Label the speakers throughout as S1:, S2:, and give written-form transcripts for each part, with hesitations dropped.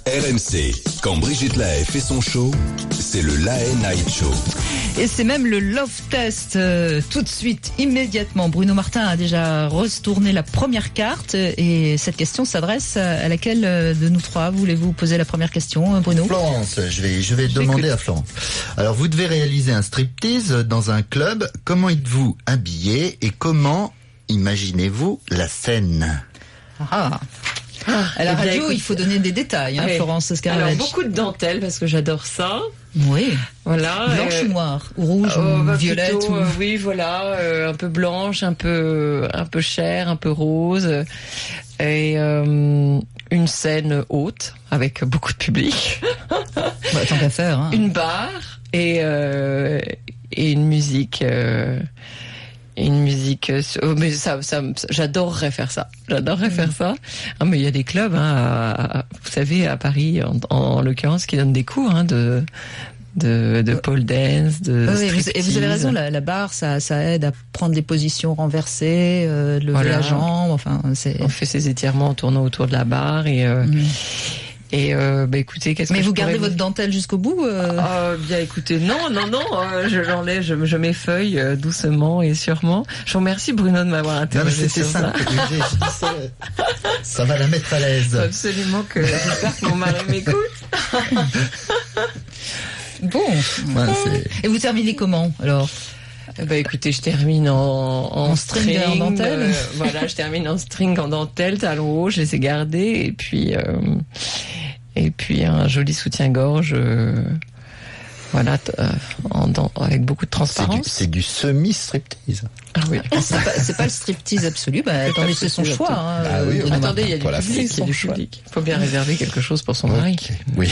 S1: RMC, quand Brigitte Lahaie fait son show, c'est le Lahaie Night Show.
S2: Et c'est même le Love Test tout de suite, immédiatement. Bruno Martin a déjà retourné la première carte et cette question s'adresse à laquelle de nous trois voulez-vous poser la première question, Bruno?
S3: Florence, je vais demander à Florence. Alors, vous devez réaliser un striptease dans un club. Comment êtes-vous habillé et comment imaginez-vous la scène?
S2: À la radio, il faut donner des détails,
S4: oui.
S2: Florence Scarlett.
S4: Alors, beaucoup de dentelle, parce que j'adore ça.
S2: Oui.
S4: Voilà.
S2: Blanche ou noire, ou rouge, ou violette.
S4: Plutôt, oui, voilà, un peu blanche, un peu chair, un peu rose. Et une scène haute, avec beaucoup de public.
S2: Bah, tant qu'à faire. Hein.
S4: Une barre et une musique... mais ça, j'adorerais faire ça. Faire ça. Ah, mais il y a des clubs, vous savez, à Paris, en l'occurrence, qui donnent des cours, de pole dance,
S2: et vous avez raison, la barre, ça aide à prendre des positions renversées, lever la jambe,
S4: On fait ses étirements en tournant autour de la barre et écoutez,
S2: Mais vous gardez votre dentelle jusqu'au bout
S4: Bien écoutez, non, je l'enlève, je m'effeuille doucement et sûrement. Je vous remercie Bruno de m'avoir interrogé sur ça.
S3: Ça va la mettre à l'aise.
S4: Absolument, j'espère que mon mari m'écoute.
S2: Bon. Et vous terminez comment alors?
S4: Écoutez, je termine en string
S2: en dentelle.
S4: Je termine en string en dentelle, talons hauts, je les ai gardés et puis un joli soutien-gorge, avec beaucoup de transparence.
S3: C'est du semi-striptease.
S4: Ah oui.
S2: C'est pas le striptease absolu. Attendez, c'est son choix.
S4: Attendez, il y a du public. Il faut bien réserver quelque chose pour son mari.
S3: Oui.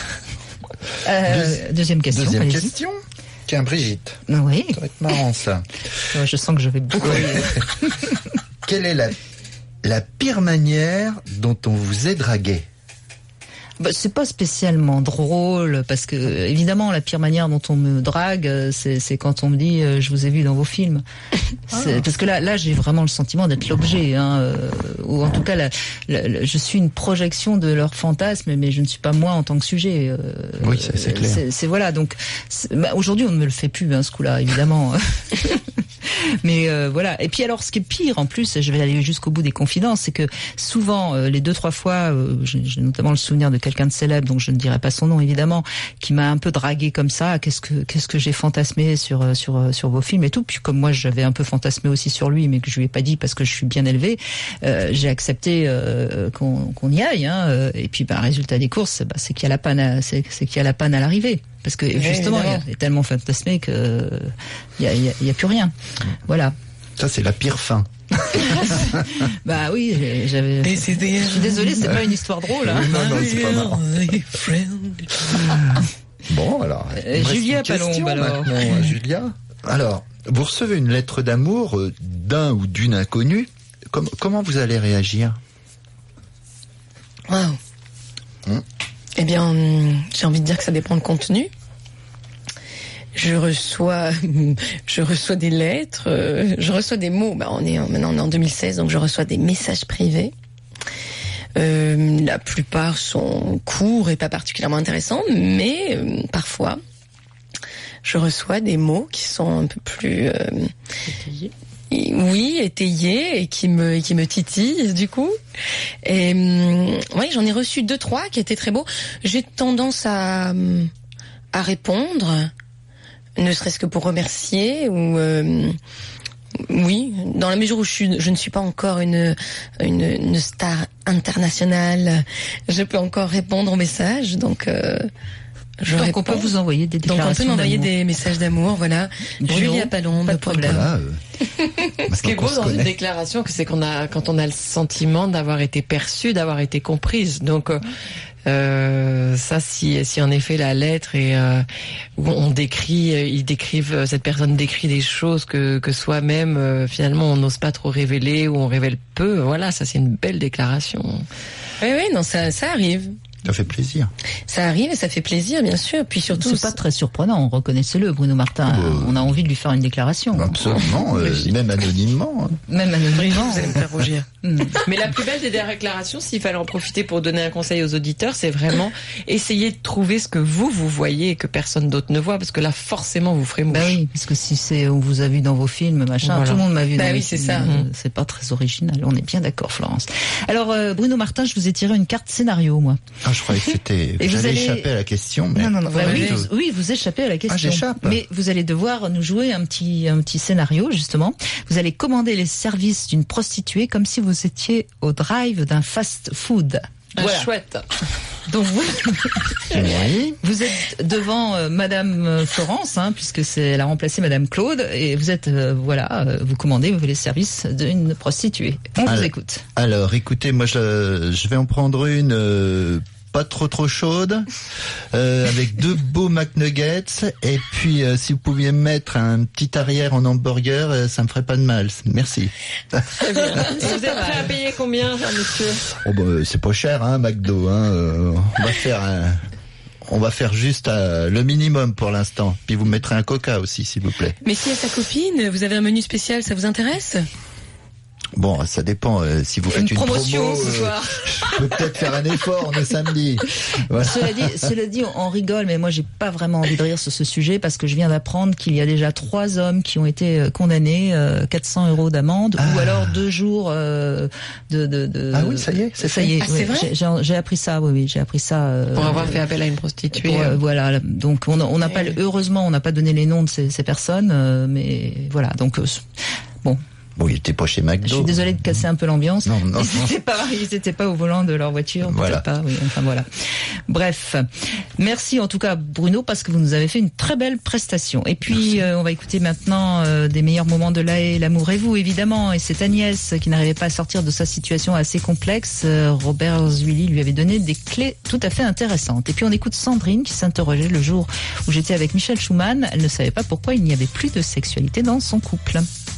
S2: Deuxième question.
S3: Deuxième question. Tiens, Brigitte.
S2: Oui.
S3: Ça va être marrant, ça.
S2: Je sens que je vais beaucoup rire.
S3: Quelle est la pire manière dont on vous est dragué?
S2: C'est pas spécialement drôle parce que évidemment la pire manière dont on me drague c'est quand on me dit je vous ai vu dans vos films. Parce que là j'ai vraiment le sentiment d'être l'objet ou en tout cas je suis une projection de leur fantasme mais je ne suis pas moi en tant que sujet.
S3: Oui, c'est clair.
S2: C'est voilà donc aujourd'hui on ne me le fait plus ce coup-là évidemment. Mais voilà. Et puis alors, ce qui est pire en plus, je vais aller jusqu'au bout des confidences, c'est que souvent, les 2-3 fois, j'ai notamment le souvenir de quelqu'un de célèbre, donc je ne dirai pas son nom évidemment, qui m'a un peu dragué comme ça. Qu'est-ce que j'ai fantasmé sur vos films et tout. Puis comme moi, j'avais un peu fantasmé aussi sur lui, mais que je lui ai pas dit parce que je suis bien élevée, j'ai accepté qu'on y aille. Et puis, résultat des courses, c'est qu'il y a la panne, c'est qu'il y a la panne à l'arrivée. Parce que justement, il est tellement fantasmé que il y a plus rien. Voilà.
S3: Ça, c'est la pire fin.
S2: Oui, je suis désolée, c'est pas une histoire drôle.
S3: Non, c'est pas marrant. Bon, alors.
S2: Julia Palombe, alors.
S3: Julia. Alors, vous recevez une lettre d'amour d'un ou d'une inconnue. Comment vous allez réagir?
S4: Waouh. Eh bien, j'ai envie de dire que ça dépend du contenu. Je reçois des lettres, je reçois des mots. Maintenant on est en 2016, donc je reçois des messages privés. La plupart sont courts et pas particulièrement intéressants, mais parfois je reçois des mots qui sont un peu plus étayés et qui me titillent du coup. Et j'en ai reçu 2-3 qui étaient très beaux. J'ai tendance à répondre, ne serait-ce que pour remercier ou dans la mesure où je ne suis pas encore une star internationale, je peux encore répondre aux messages, donc
S2: donc on peut vous envoyer des déclarations.
S4: Donc on peut m'envoyer
S2: d'amour.
S4: Des messages d'amour, voilà.
S2: Bruno,
S4: Julia Palombe,
S2: pas de problème.
S4: Ce qui est beau dans une déclaration, c'est quand on a le sentiment d'avoir été perçue, d'avoir été comprise. Donc ça, si en effet la lettre et où cette personne décrit des choses que soi-même finalement on n'ose pas trop révéler ou on révèle peu. Voilà, ça c'est une belle déclaration. Oui, non, ça arrive.
S3: Ça fait plaisir.
S4: Ça arrive et ça fait plaisir, bien sûr. Puis surtout,
S2: c'est pas très surprenant, reconnaissez-le, Bruno Martin. On a envie de lui faire une déclaration.
S3: Absolument, même anonymement.
S2: Même anonymement.
S4: Vous allez me faire rougir. Mais la plus belle des déclarations, s'il fallait en profiter pour donner un conseil aux auditeurs, c'est vraiment essayer de trouver ce que vous voyez et que personne d'autre ne voit, parce que là, forcément, vous ferez mouche.
S2: Bah oui, parce que si on vous a vu dans vos films, machin,
S4: voilà.
S2: Tout le monde m'a vu dans
S4: oui,
S2: les
S4: c'est
S2: films.
S4: ça.
S2: C'est pas très original. On est bien d'accord, Florence. Alors, Bruno Martin, je vous ai tiré une carte scénario, moi.
S3: Ah, je croyais que c'était... J'allais échapper à la question, mais...
S2: Non. Oui, vous échappez à la question.
S3: Ah, j'échappe.
S2: Mais vous allez devoir nous jouer un petit scénario, justement. Vous allez commander les services d'une prostituée comme si vous étiez au drive d'un fast-food.
S4: Voilà. Chouette.
S2: Donc
S3: oui.
S2: Vous êtes devant Madame Florence, puisque elle a remplacé Madame Claude, et vous êtes vous commandez les services d'une prostituée. On vous écoute.
S3: Alors, écoutez, moi je vais en prendre une pas trop chaude, avec 2 beaux McNuggets, et puis si vous pouviez me mettre un petit arrière en hamburger, ça me ferait pas de mal. Merci.
S4: Très bien. Et vous êtes prêt à payer combien, monsieur?
S3: Oh bah, c'est pas cher, McDo. On va faire juste le minimum pour l'instant. Puis vous me mettrez un coca aussi, s'il vous plaît.
S4: Mais si à sa copine, vous avez un menu spécial, ça vous intéresse?
S3: Bon, ça dépend. Si vous faites une
S4: promotion
S3: promo,
S4: ce soir.
S3: Je peux peut-être faire un effort le samedi. Voilà.
S2: Cela dit, on rigole, mais moi j'ai pas vraiment envie de rire sur ce sujet parce que je viens d'apprendre qu'il y a déjà 3 hommes qui ont été condamnés, 400 € d'amende, ou alors 2 jours de.
S3: Ah oui, ça y est,
S2: ça y est.
S4: Ah, c'est vrai.
S2: J'ai appris ça. Oui, j'ai appris ça.
S4: Pour avoir fait appel à une prostituée.
S2: Voilà. Donc on n'a pas, heureusement, on n'a pas donné les noms de ces personnes, mais voilà. Donc bon.
S3: Bon, il était pas chez McDo.
S2: Je suis désolée de casser un peu l'ambiance.
S3: Non.
S2: Ils étaient pas au volant de leur voiture,
S3: voilà.
S2: Peut-être pas. Oui, enfin voilà. Bref, merci en tout cas Bruno parce que vous nous avez fait une très belle prestation. Et puis on va écouter maintenant des meilleurs moments de l'amour et vous évidemment. Et c'est Agnès qui n'arrivait pas à sortir de sa situation assez complexe. Robert Zuili lui avait donné des clés tout à fait intéressantes. Et puis on écoute Sandrine qui s'interrogeait le jour où j'étais avec Michel Schumann. Elle ne savait pas pourquoi il n'y avait plus de sexualité dans son couple.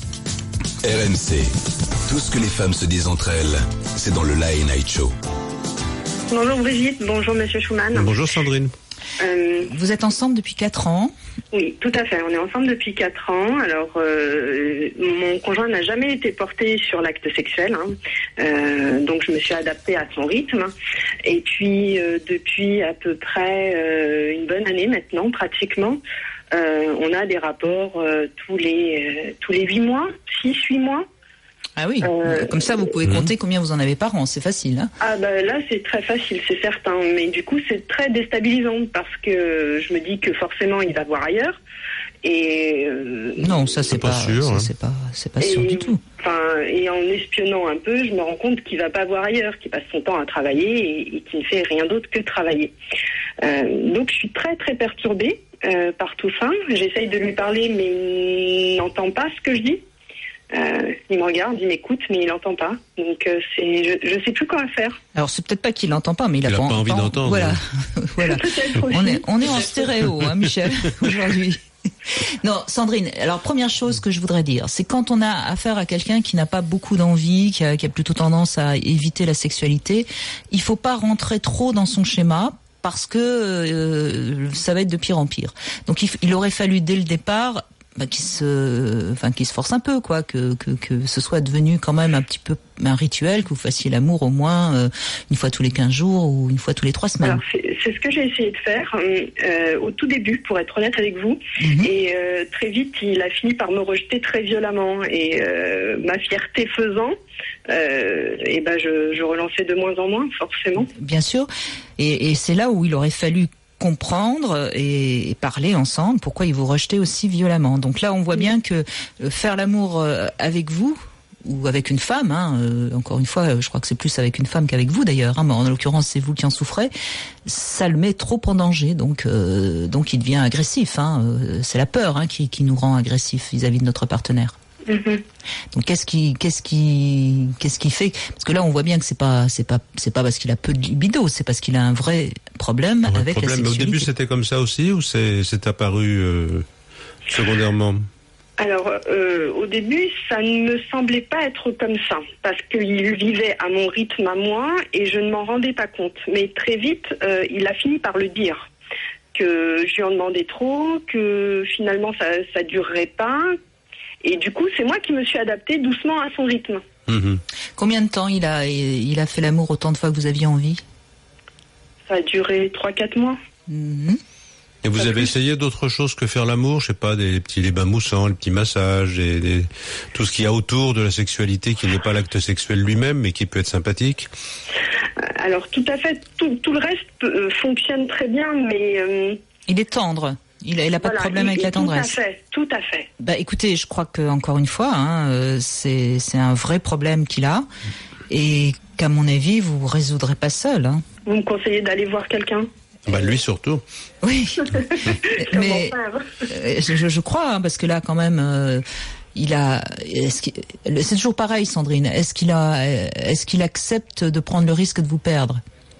S1: RMC, tout ce que les femmes se disent entre elles, c'est dans le La Night Show.
S5: Bonjour Brigitte, bonjour Monsieur Schumann.
S6: Bonjour Sandrine.
S2: Vous êtes ensemble depuis 4 ans.
S5: Oui, tout à fait. On est ensemble depuis 4 ans. Alors, mon conjoint n'a jamais été porté sur l'acte sexuel, donc je me suis adaptée à son rythme. Et puis, depuis à peu près une bonne année maintenant, pratiquement, on a des rapports tous les 8 mois, 6-8 mois.
S2: Ah oui, comme ça vous pouvez compter combien vous en avez par an, c'est facile.
S5: Ah bah là c'est très facile, c'est certain, mais du coup c'est très déstabilisant parce que je me dis que forcément il va voir ailleurs et
S2: non ça c'est pas sûr, c'est pas sûr du tout.
S5: Et en espionnant un peu, je me rends compte qu'il va pas voir ailleurs, qu'il passe son temps à travailler et qu'il ne fait rien d'autre que travailler. Donc je suis très très perturbée par tout ça. J'essaye de lui parler mais il n'entend pas ce que je dis. Il me regarde, il m'écoute, mais il n'entend pas. Donc je sais plus quoi faire.
S2: Alors c'est peut-être pas qu'il n'entend pas, mais il a pas
S6: envie d'entendre.
S2: Voilà, voilà. On est en stéréo, Michel, aujourd'hui. Non, Sandrine. Alors première chose que je voudrais dire, c'est quand on a affaire à quelqu'un qui n'a pas beaucoup d'envie, qui a plutôt tendance à éviter la sexualité, il faut pas rentrer trop dans son schéma. Parce que ça va être de pire en pire. Donc il aurait fallu dès le départ qu'il se force un peu, quoi, que ce soit devenu quand même un petit peu un rituel, que vous fassiez l'amour au moins une fois tous les 15 jours ou une fois tous les 3 semaines.
S5: Alors c'est ce que j'ai essayé de faire au tout début, pour être honnête avec vous. Et très vite, il a fini par me rejeter très violemment. Et ma fierté faisant, je relançais de moins en moins, forcément.
S2: Bien sûr. Et c'est là où il aurait fallu comprendre et parler ensemble pourquoi il vous rejetait aussi violemment. Donc là, on voit bien que faire l'amour avec vous ou avec une femme, encore une fois, je crois que c'est plus avec une femme qu'avec vous d'ailleurs, mais en l'occurrence c'est vous qui en souffrez, ça le met trop en danger, donc il devient agressif. C'est la peur qui nous rend agressifs vis-à-vis de notre partenaire. Donc qu'est-ce qui fait, parce que là on voit bien que c'est pas parce qu'il a peu de libido, c'est parce qu'il a un vrai problème avec la sexualité.
S6: Mais au début c'était comme ça aussi ou c'est apparu secondairement?
S5: Alors, au début, ça ne me semblait pas être comme ça, parce qu'il vivait à mon rythme à moi et je ne m'en rendais pas compte. Mais très vite, il a fini par le dire, que je lui en demandais trop, que finalement ça durerait pas. Et du coup, c'est moi qui me suis adaptée doucement à son rythme.
S2: Mmh. Combien de temps il a fait l'amour autant de fois que vous aviez envie?
S5: Ça a duré 3-4 mois.
S2: Mmh.
S6: Et vous avez essayé d'autres choses que faire l'amour? Je sais pas, les bains moussants, les petits massages, tout ce qu'il y a autour de la sexualité qui n'est pas l'acte sexuel lui-même, mais qui peut être sympathique?
S5: Alors, tout à fait, tout le reste fonctionne très bien, mais...
S2: Il est tendre. Il a pas de problème avec la tendresse.
S5: Tout à fait.
S2: Bah, écoutez, je crois que encore une fois, c'est un vrai problème qu'il a, et qu'à mon avis, vous résoudrez pas seul.
S5: Vous me conseillez d'aller voir quelqu'un?
S6: Bah, lui surtout.
S2: Oui. Mais je crois, parce que là, quand même, c'est toujours pareil, Sandrine. Est-ce qu'il accepte de prendre le risque de vous perdre?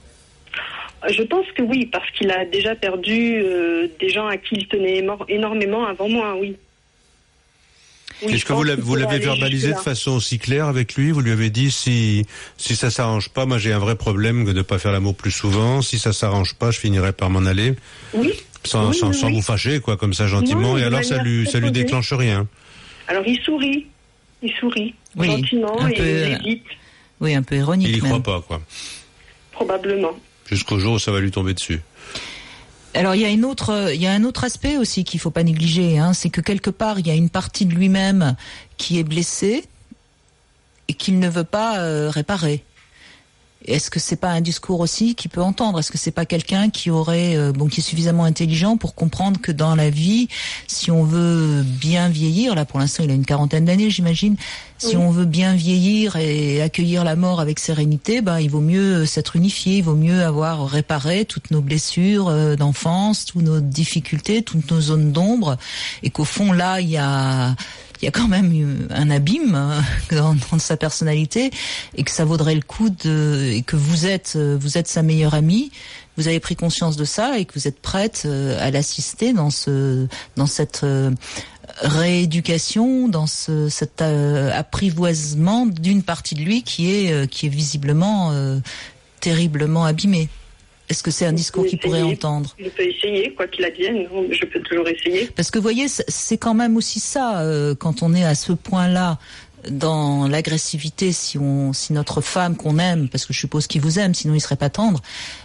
S5: Je pense que oui, parce qu'il a déjà perdu des gens à qui il tenait énormément avant moi, oui.
S6: Est-ce que vous l'avez verbalisé de façon aussi claire avec lui? Vous lui avez dit si ça s'arrange pas, moi j'ai un vrai problème de ne pas faire l'amour plus souvent. Si ça s'arrange pas, je finirai par m'en aller.
S5: Oui.
S6: Sans vous fâcher, quoi, comme ça gentiment. Non, et alors ça lui déclenche rien?
S5: Alors il sourit oui, gentiment, et il hésite.
S2: Oui, un peu ironique.
S6: Il y
S2: croit
S6: pas, quoi.
S5: Probablement.
S6: Jusqu'au jour où ça va lui tomber dessus.
S2: Alors il y a un autre aspect aussi qu'il faut pas négliger, c'est que quelque part il y a une partie de lui-même qui est blessée et qu'il ne veut pas réparer. Est-ce que c'est pas un discours aussi qu'il peut entendre? Est-ce que c'est pas quelqu'un qui qui est suffisamment intelligent pour comprendre que dans la vie, si on veut bien vieillir, là pour l'instant il a une 40aine d'années, j'imagine, si on veut bien vieillir et accueillir la mort avec sérénité, il vaut mieux s'être unifié, il vaut mieux avoir réparé toutes nos blessures d'enfance, toutes nos difficultés, toutes nos zones d'ombre, et qu'au fond là il y a quand même un abîme dans sa personnalité, et que ça vaudrait le coup et que vous êtes sa meilleure amie. Vous avez pris conscience de ça et que vous êtes prête à l'assister dans cette rééducation, dans cet apprivoisement d'une partie de lui qui est visiblement terriblement abîmée. Est-ce que c'est un discours qu'il pourrait entendre?
S5: Je peux essayer, quoi qu'il advienne, je peux toujours essayer.
S2: Parce que vous voyez, c'est quand même aussi ça, quand on est à ce point-là dans l'agressivité, si notre femme qu'on aime, parce que je suppose qu'il vous aime, sinon il serait pas tendre,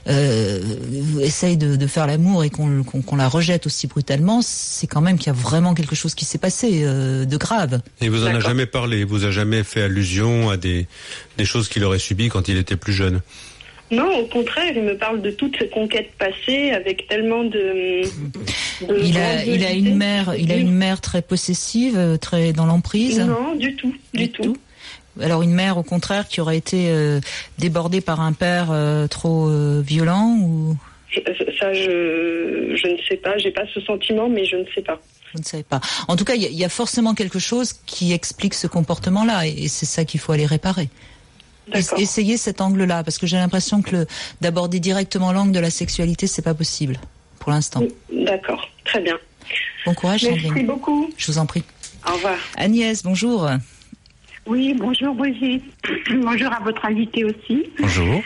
S2: essaye de faire l'amour et qu'on la rejette aussi brutalement, c'est quand même qu'il y a vraiment quelque chose qui s'est passé de grave.
S6: Et vous en a jamais parlé, vous a jamais fait allusion à des choses qu'il aurait subies quand il était plus jeune?
S5: Non, au contraire, il me parle de toutes ses conquêtes passées avec tellement de
S2: il a une mère très possessive, très dans l'emprise.
S5: Non, du tout.
S2: Alors une mère au contraire qui aurait été débordée par un père trop violent ou?
S5: Ça, je ne sais pas, j'ai pas ce sentiment, mais je ne sais pas.
S2: Vous ne savez pas. En tout cas, il y a forcément quelque chose qui explique ce comportement-là, et c'est ça qu'il faut aller réparer. Essayez cet angle-là, parce que j'ai l'impression que d'aborder directement l'angle de la sexualité, c'est pas possible, pour l'instant.
S5: D'accord, très bien.
S2: Bon courage, Sandrine.
S5: Merci beaucoup.
S2: Je vous en prie.
S5: Au revoir.
S2: Agnès, bonjour.
S7: Oui, bonjour Brigitte. Bonjour à votre invité aussi.
S6: Bonjour.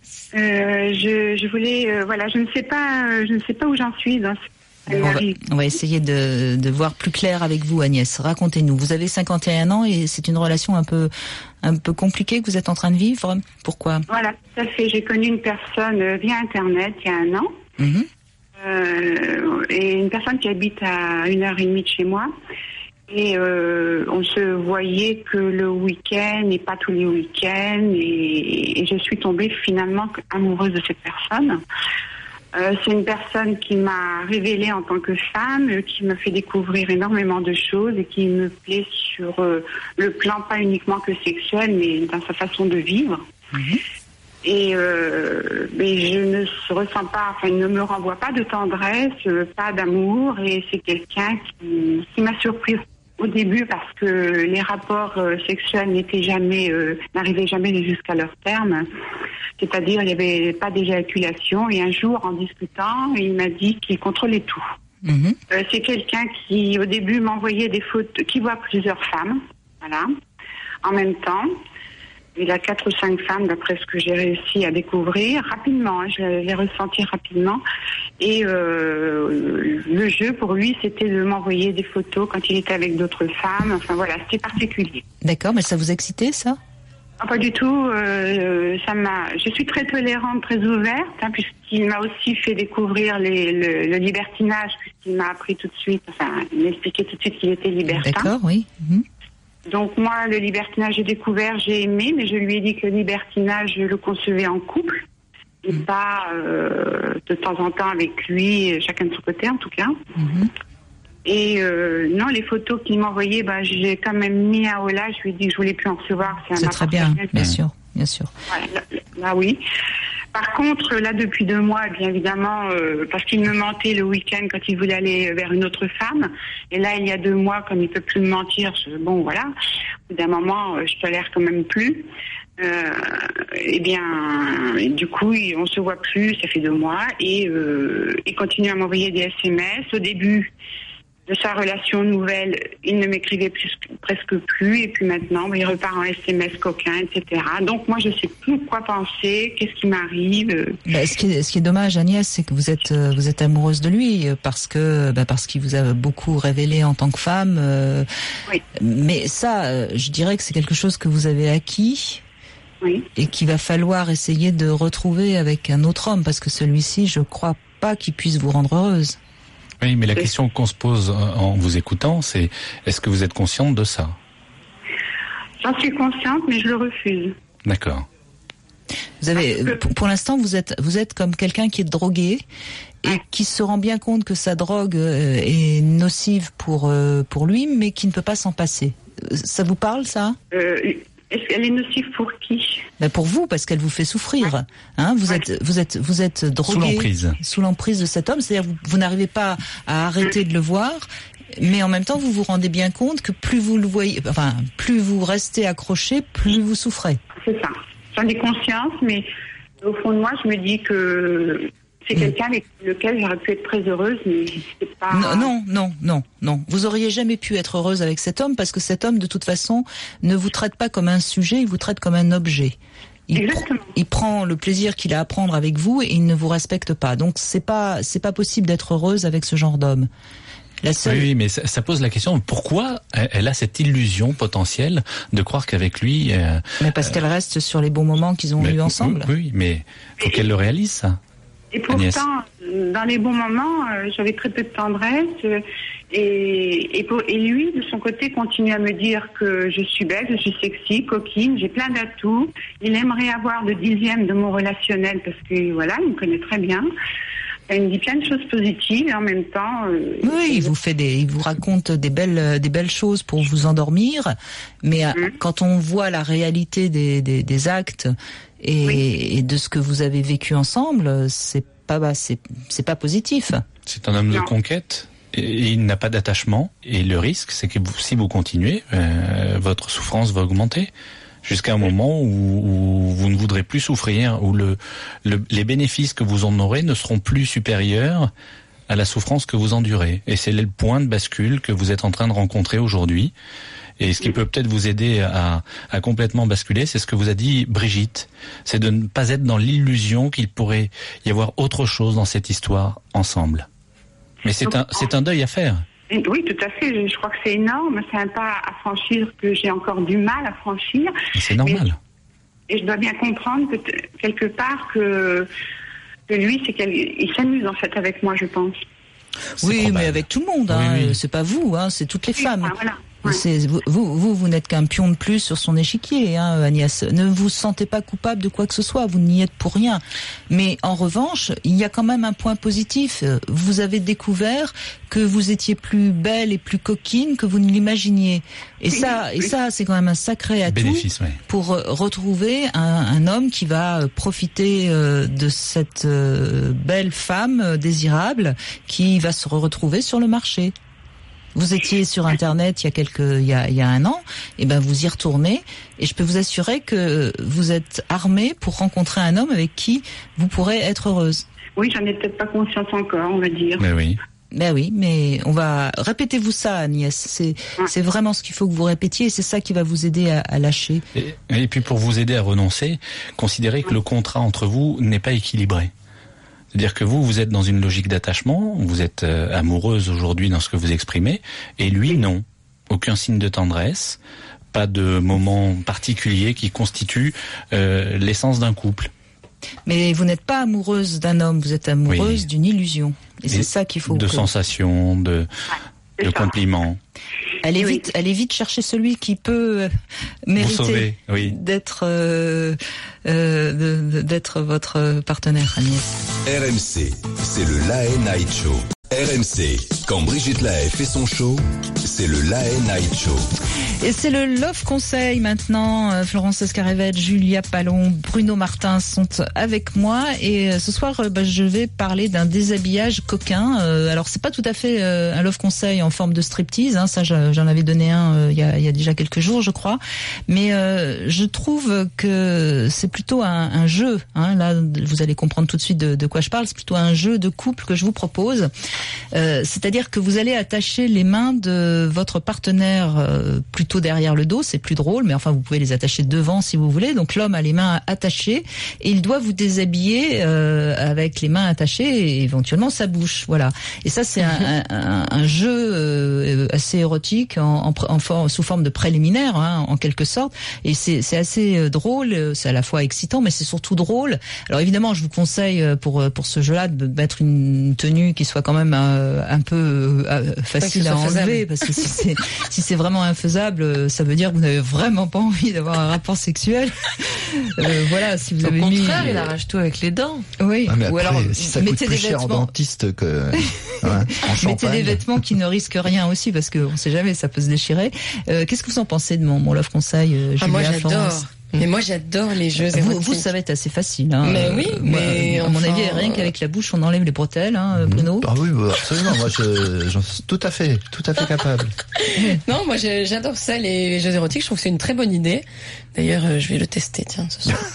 S7: Je voulais, je ne sais pas où j'en suis dans
S2: on va essayer de voir plus clair avec vous, Agnès. Racontez-nous. Vous avez 51 ans et c'est une relation un peu compliquée que vous êtes en train de vivre. Pourquoi?
S7: Voilà, tout à fait. J'ai connu une personne via Internet il y a 1 an. Et une personne qui habite à 1h30 de chez moi. Et on se voyait que le week-end et pas tous les week-ends. Et je suis tombée finalement amoureuse de cette personne. C'est une personne qui m'a révélée en tant que femme, qui m'a fait découvrir énormément de choses et qui me plaît sur le plan pas uniquement que sexuel, mais dans sa façon de vivre. Et mais je ne ressens pas, il ne me renvoie pas de tendresse, pas d'amour, et c'est quelqu'un qui m'a surprise au début parce que les rapports sexuels n'arrivaient jamais jusqu'à leur terme. C'est-à-dire, il n'y avait pas d'éjaculation. Et un jour, en discutant, il m'a dit qu'il contrôlait tout. C'est quelqu'un qui, au début, m'envoyait des photos, qui voit plusieurs femmes, voilà, en même temps. Il a 4 ou 5 femmes, d'après ce que j'ai réussi à découvrir rapidement. Je l'ai ressenti rapidement. Et le jeu, pour lui, c'était de m'envoyer des photos quand il était avec d'autres femmes. Enfin voilà, c'était particulier.
S2: D'accord, mais ça vous excitait, ça ?
S7: Ah, pas du tout. Je suis très tolérante, très ouverte, puisqu'il m'a aussi fait découvrir le libertinage, puisqu'il m'a appris tout de suite, il m'a expliqué tout de suite qu'il était libertin.
S2: D'accord, oui.
S7: Donc moi, le libertinage, j'ai découvert, j'ai aimé, mais je lui ai dit que le libertinage, je le concevais en couple, et pas de temps en temps avec lui, chacun de son côté en tout cas. Et non, les photos qu'il m'envoyait, j'ai quand même mis un holà, je lui ai dit que je voulais plus en recevoir.
S2: C'est très bien, bien sûr.
S7: Ouais, là, oui. Par contre, là, depuis 2 mois, bien évidemment, parce qu'il me mentait le week-end quand il voulait aller vers une autre femme. Et là, il y a 2 mois, comme il peut plus me mentir, bon, voilà. Au bout d'un moment, je tolère quand même plus. Du coup, on se voit plus, ça fait 2 mois. Et il continue à m'envoyer des SMS. Au début de sa relation nouvelle, il ne m'écrivait presque plus, et puis maintenant, il repart en SMS coquin, etc. Donc moi, je sais plus quoi penser, qu'est-ce qui m'arrive.
S2: Ce qui est dommage, Agnès, c'est que vous êtes amoureuse de lui parce qu'il vous a beaucoup révélé en tant que femme.
S7: Oui.
S2: Mais ça, je dirais que c'est quelque chose que vous avez acquis.
S7: Oui.
S2: Et qu'il va falloir essayer de retrouver avec un autre homme, parce que celui-ci, je crois pas qu'il puisse vous rendre heureuse.
S8: Oui, mais la question qu'on se pose en vous écoutant, c'est est-ce que vous êtes consciente de ça ?
S7: J'en suis consciente, mais je le refuse.
S8: D'accord.
S2: Vous avez, pour l'instant, vous êtes comme quelqu'un qui est drogué et qui se rend bien compte que sa drogue est nocive pour lui, mais qui ne peut pas s'en passer. Ça vous parle, ça ?
S7: Est-ce qu'elle est nocive pour qui ?
S2: Pour vous, parce qu'elle vous fait souffrir. Vous êtes drogué, sous l'emprise de cet homme. C'est-à-dire vous n'arrivez pas à arrêter de le voir, mais en même temps vous vous rendez bien compte que plus vous le voyez, plus vous restez accroché, plus vous souffrez.
S7: C'est ça. J'en ai conscience, mais au fond de moi, je me dis que c'est quelqu'un avec lequel j'aurais pu être très heureuse, mais c'est pas...
S2: Non. Vous auriez jamais pu être heureuse avec cet homme, parce que cet homme, de toute façon, ne vous traite pas comme un sujet, il vous traite comme un objet. Il prend le plaisir qu'il a à prendre avec vous et il ne vous respecte pas. Donc c'est pas possible d'être heureuse avec ce genre d'homme.
S8: Oui, mais ça pose la question, pourquoi elle a cette illusion potentielle de croire qu'avec lui...
S2: Mais parce qu'elle reste sur les bons moments qu'ils ont eus ensemble.
S8: Oui, mais faut qu'elle le réalise, ça.
S7: Et pourtant,
S8: Agnès,
S7: dans les bons moments, j'avais très peu de tendresse. Et lui, de son côté, continue à me dire que je suis belle, je suis sexy, coquine, j'ai plein d'atouts. Il aimerait avoir le 10e de mon relationnel parce que, voilà, il me connaît très bien. Il me dit plein de choses positives et en même temps...
S2: Oui, il vous raconte des belles choses pour vous endormir, mais quand on voit la réalité des actes et de ce que vous avez vécu ensemble, c'est pas positif.
S8: C'est un homme de conquête et il n'a pas d'attachement, et le risque, c'est que si vous continuez, votre souffrance va augmenter. Jusqu'à un moment où vous ne voudrez plus souffrir, où les bénéfices que vous en aurez ne seront plus supérieurs à la souffrance que vous endurez. Et c'est le point de bascule que vous êtes en train de rencontrer aujourd'hui. Et ce qui peut peut-être vous aider à complètement basculer, c'est ce que vous a dit Brigitte. C'est de ne pas être dans l'illusion qu'il pourrait y avoir autre chose dans cette histoire ensemble. Mais c'est un deuil à faire.
S7: Oui, tout à fait. Je crois que c'est énorme. C'est un pas à franchir que j'ai encore du mal à franchir.
S8: C'est normal.
S7: Et je dois bien comprendre que quelque part que lui, il s'amuse en fait avec moi, je pense.
S2: Oui, mais avec tout le monde. Oui. C'est pas vous, c'est toutes les femmes. Voilà. Vous n'êtes qu'un pion de plus sur son échiquier, Agnès. Ne vous sentez pas coupable de quoi que ce soit, vous n'y êtes pour rien. Mais en revanche, il y a quand même un point positif. Vous avez découvert que vous étiez plus belle et plus coquine que vous ne l'imaginiez. Et ça, c'est quand même un sacré atout pour retrouver un homme qui va profiter de cette belle femme désirable qui va se retrouver sur le marché. Vous étiez sur Internet il y a un an, et vous y retournez, et je peux vous assurer que vous êtes armée pour rencontrer un homme avec qui vous pourrez être heureuse.
S7: Oui, j'en ai peut-être pas conscience encore, on va dire.
S8: Mais oui.
S2: Ben oui, mais on va répétez-vous ça, Agnès. C'est vraiment ce qu'il faut que vous répétiez et c'est ça qui va vous aider à lâcher.
S8: Et puis pour vous aider à renoncer, considérez que le contrat entre vous n'est pas équilibré. C'est-à-dire que vous êtes dans une logique d'attachement, vous êtes amoureuse aujourd'hui dans ce que vous exprimez, et lui non. Aucun signe de tendresse, pas de moment particulier qui constitue l'essence d'un couple.
S2: Mais vous n'êtes pas amoureuse d'un homme, vous êtes amoureuse d'une illusion. Et c'est ça qu'il faut...
S8: De sensations, de compliments.
S2: Allez vite chercher celui qui peut mériter d'être votre partenaire, Agnès.
S1: RMC, c'est le Lahaye Night Show. RMC, quand Brigitte Lahaye fait son show, c'est le Lahaye Night Show.
S2: Et c'est le Love Conseil maintenant. Florence Escarevette, Julia Pallon, Bruno Martin sont avec moi. Et ce soir, je vais parler d'un déshabillage coquin. Alors, c'est pas tout à fait un Love Conseil en forme de striptease. Ça, j'en avais donné un il y a déjà quelques jours, je crois. Mais je trouve que c'est plutôt un jeu. Là, vous allez comprendre tout de suite de quoi je parle. C'est plutôt un jeu de couple que je vous propose. C'est-à-dire que vous allez attacher les mains de votre partenaire plutôt derrière le dos, c'est plus drôle, mais enfin vous pouvez les attacher devant si vous voulez. Donc l'homme a les mains attachées et il doit vous déshabiller avec les mains attachées et éventuellement sa bouche. Voilà. Et ça c'est un jeu assez érotique sous forme de préliminaire, en quelque sorte. Et c'est assez drôle, c'est à la fois excitant, mais c'est surtout drôle. Alors évidemment, je vous conseille pour ce jeu-là de mettre une tenue qui soit quand même un peu facile à enlever, parce que si c'est vraiment infaisable, ça veut dire que vous n'avez vraiment pas envie d'avoir un rapport sexuel. Voilà, si vous avez mis...
S4: Au contraire, il arrache tout avec les dents.
S2: Oui.
S3: Mais après,
S2: ou alors
S3: si ça coûte plus cher en dentiste que
S2: mettez des vêtements qui ne risquent rien aussi, parce qu'on ne sait jamais, ça peut se déchirer. Qu'est-ce que vous en pensez de mon Love Conseil, Julia,
S4: moi j'adore.
S2: Florence?
S4: Mais moi j'adore les jeux érotiques.
S2: Vous, ça va être assez facile.
S4: Mais oui, mais
S2: à mon avis, rien qu'avec la bouche, on enlève les bretelles, Bruno.
S3: Ah oui, absolument. Moi, j'en suis tout à fait capable.
S4: Non, moi j'adore ça, les jeux érotiques. Je trouve que c'est une très bonne idée. D'ailleurs, je vais le tester, tiens, ce soir.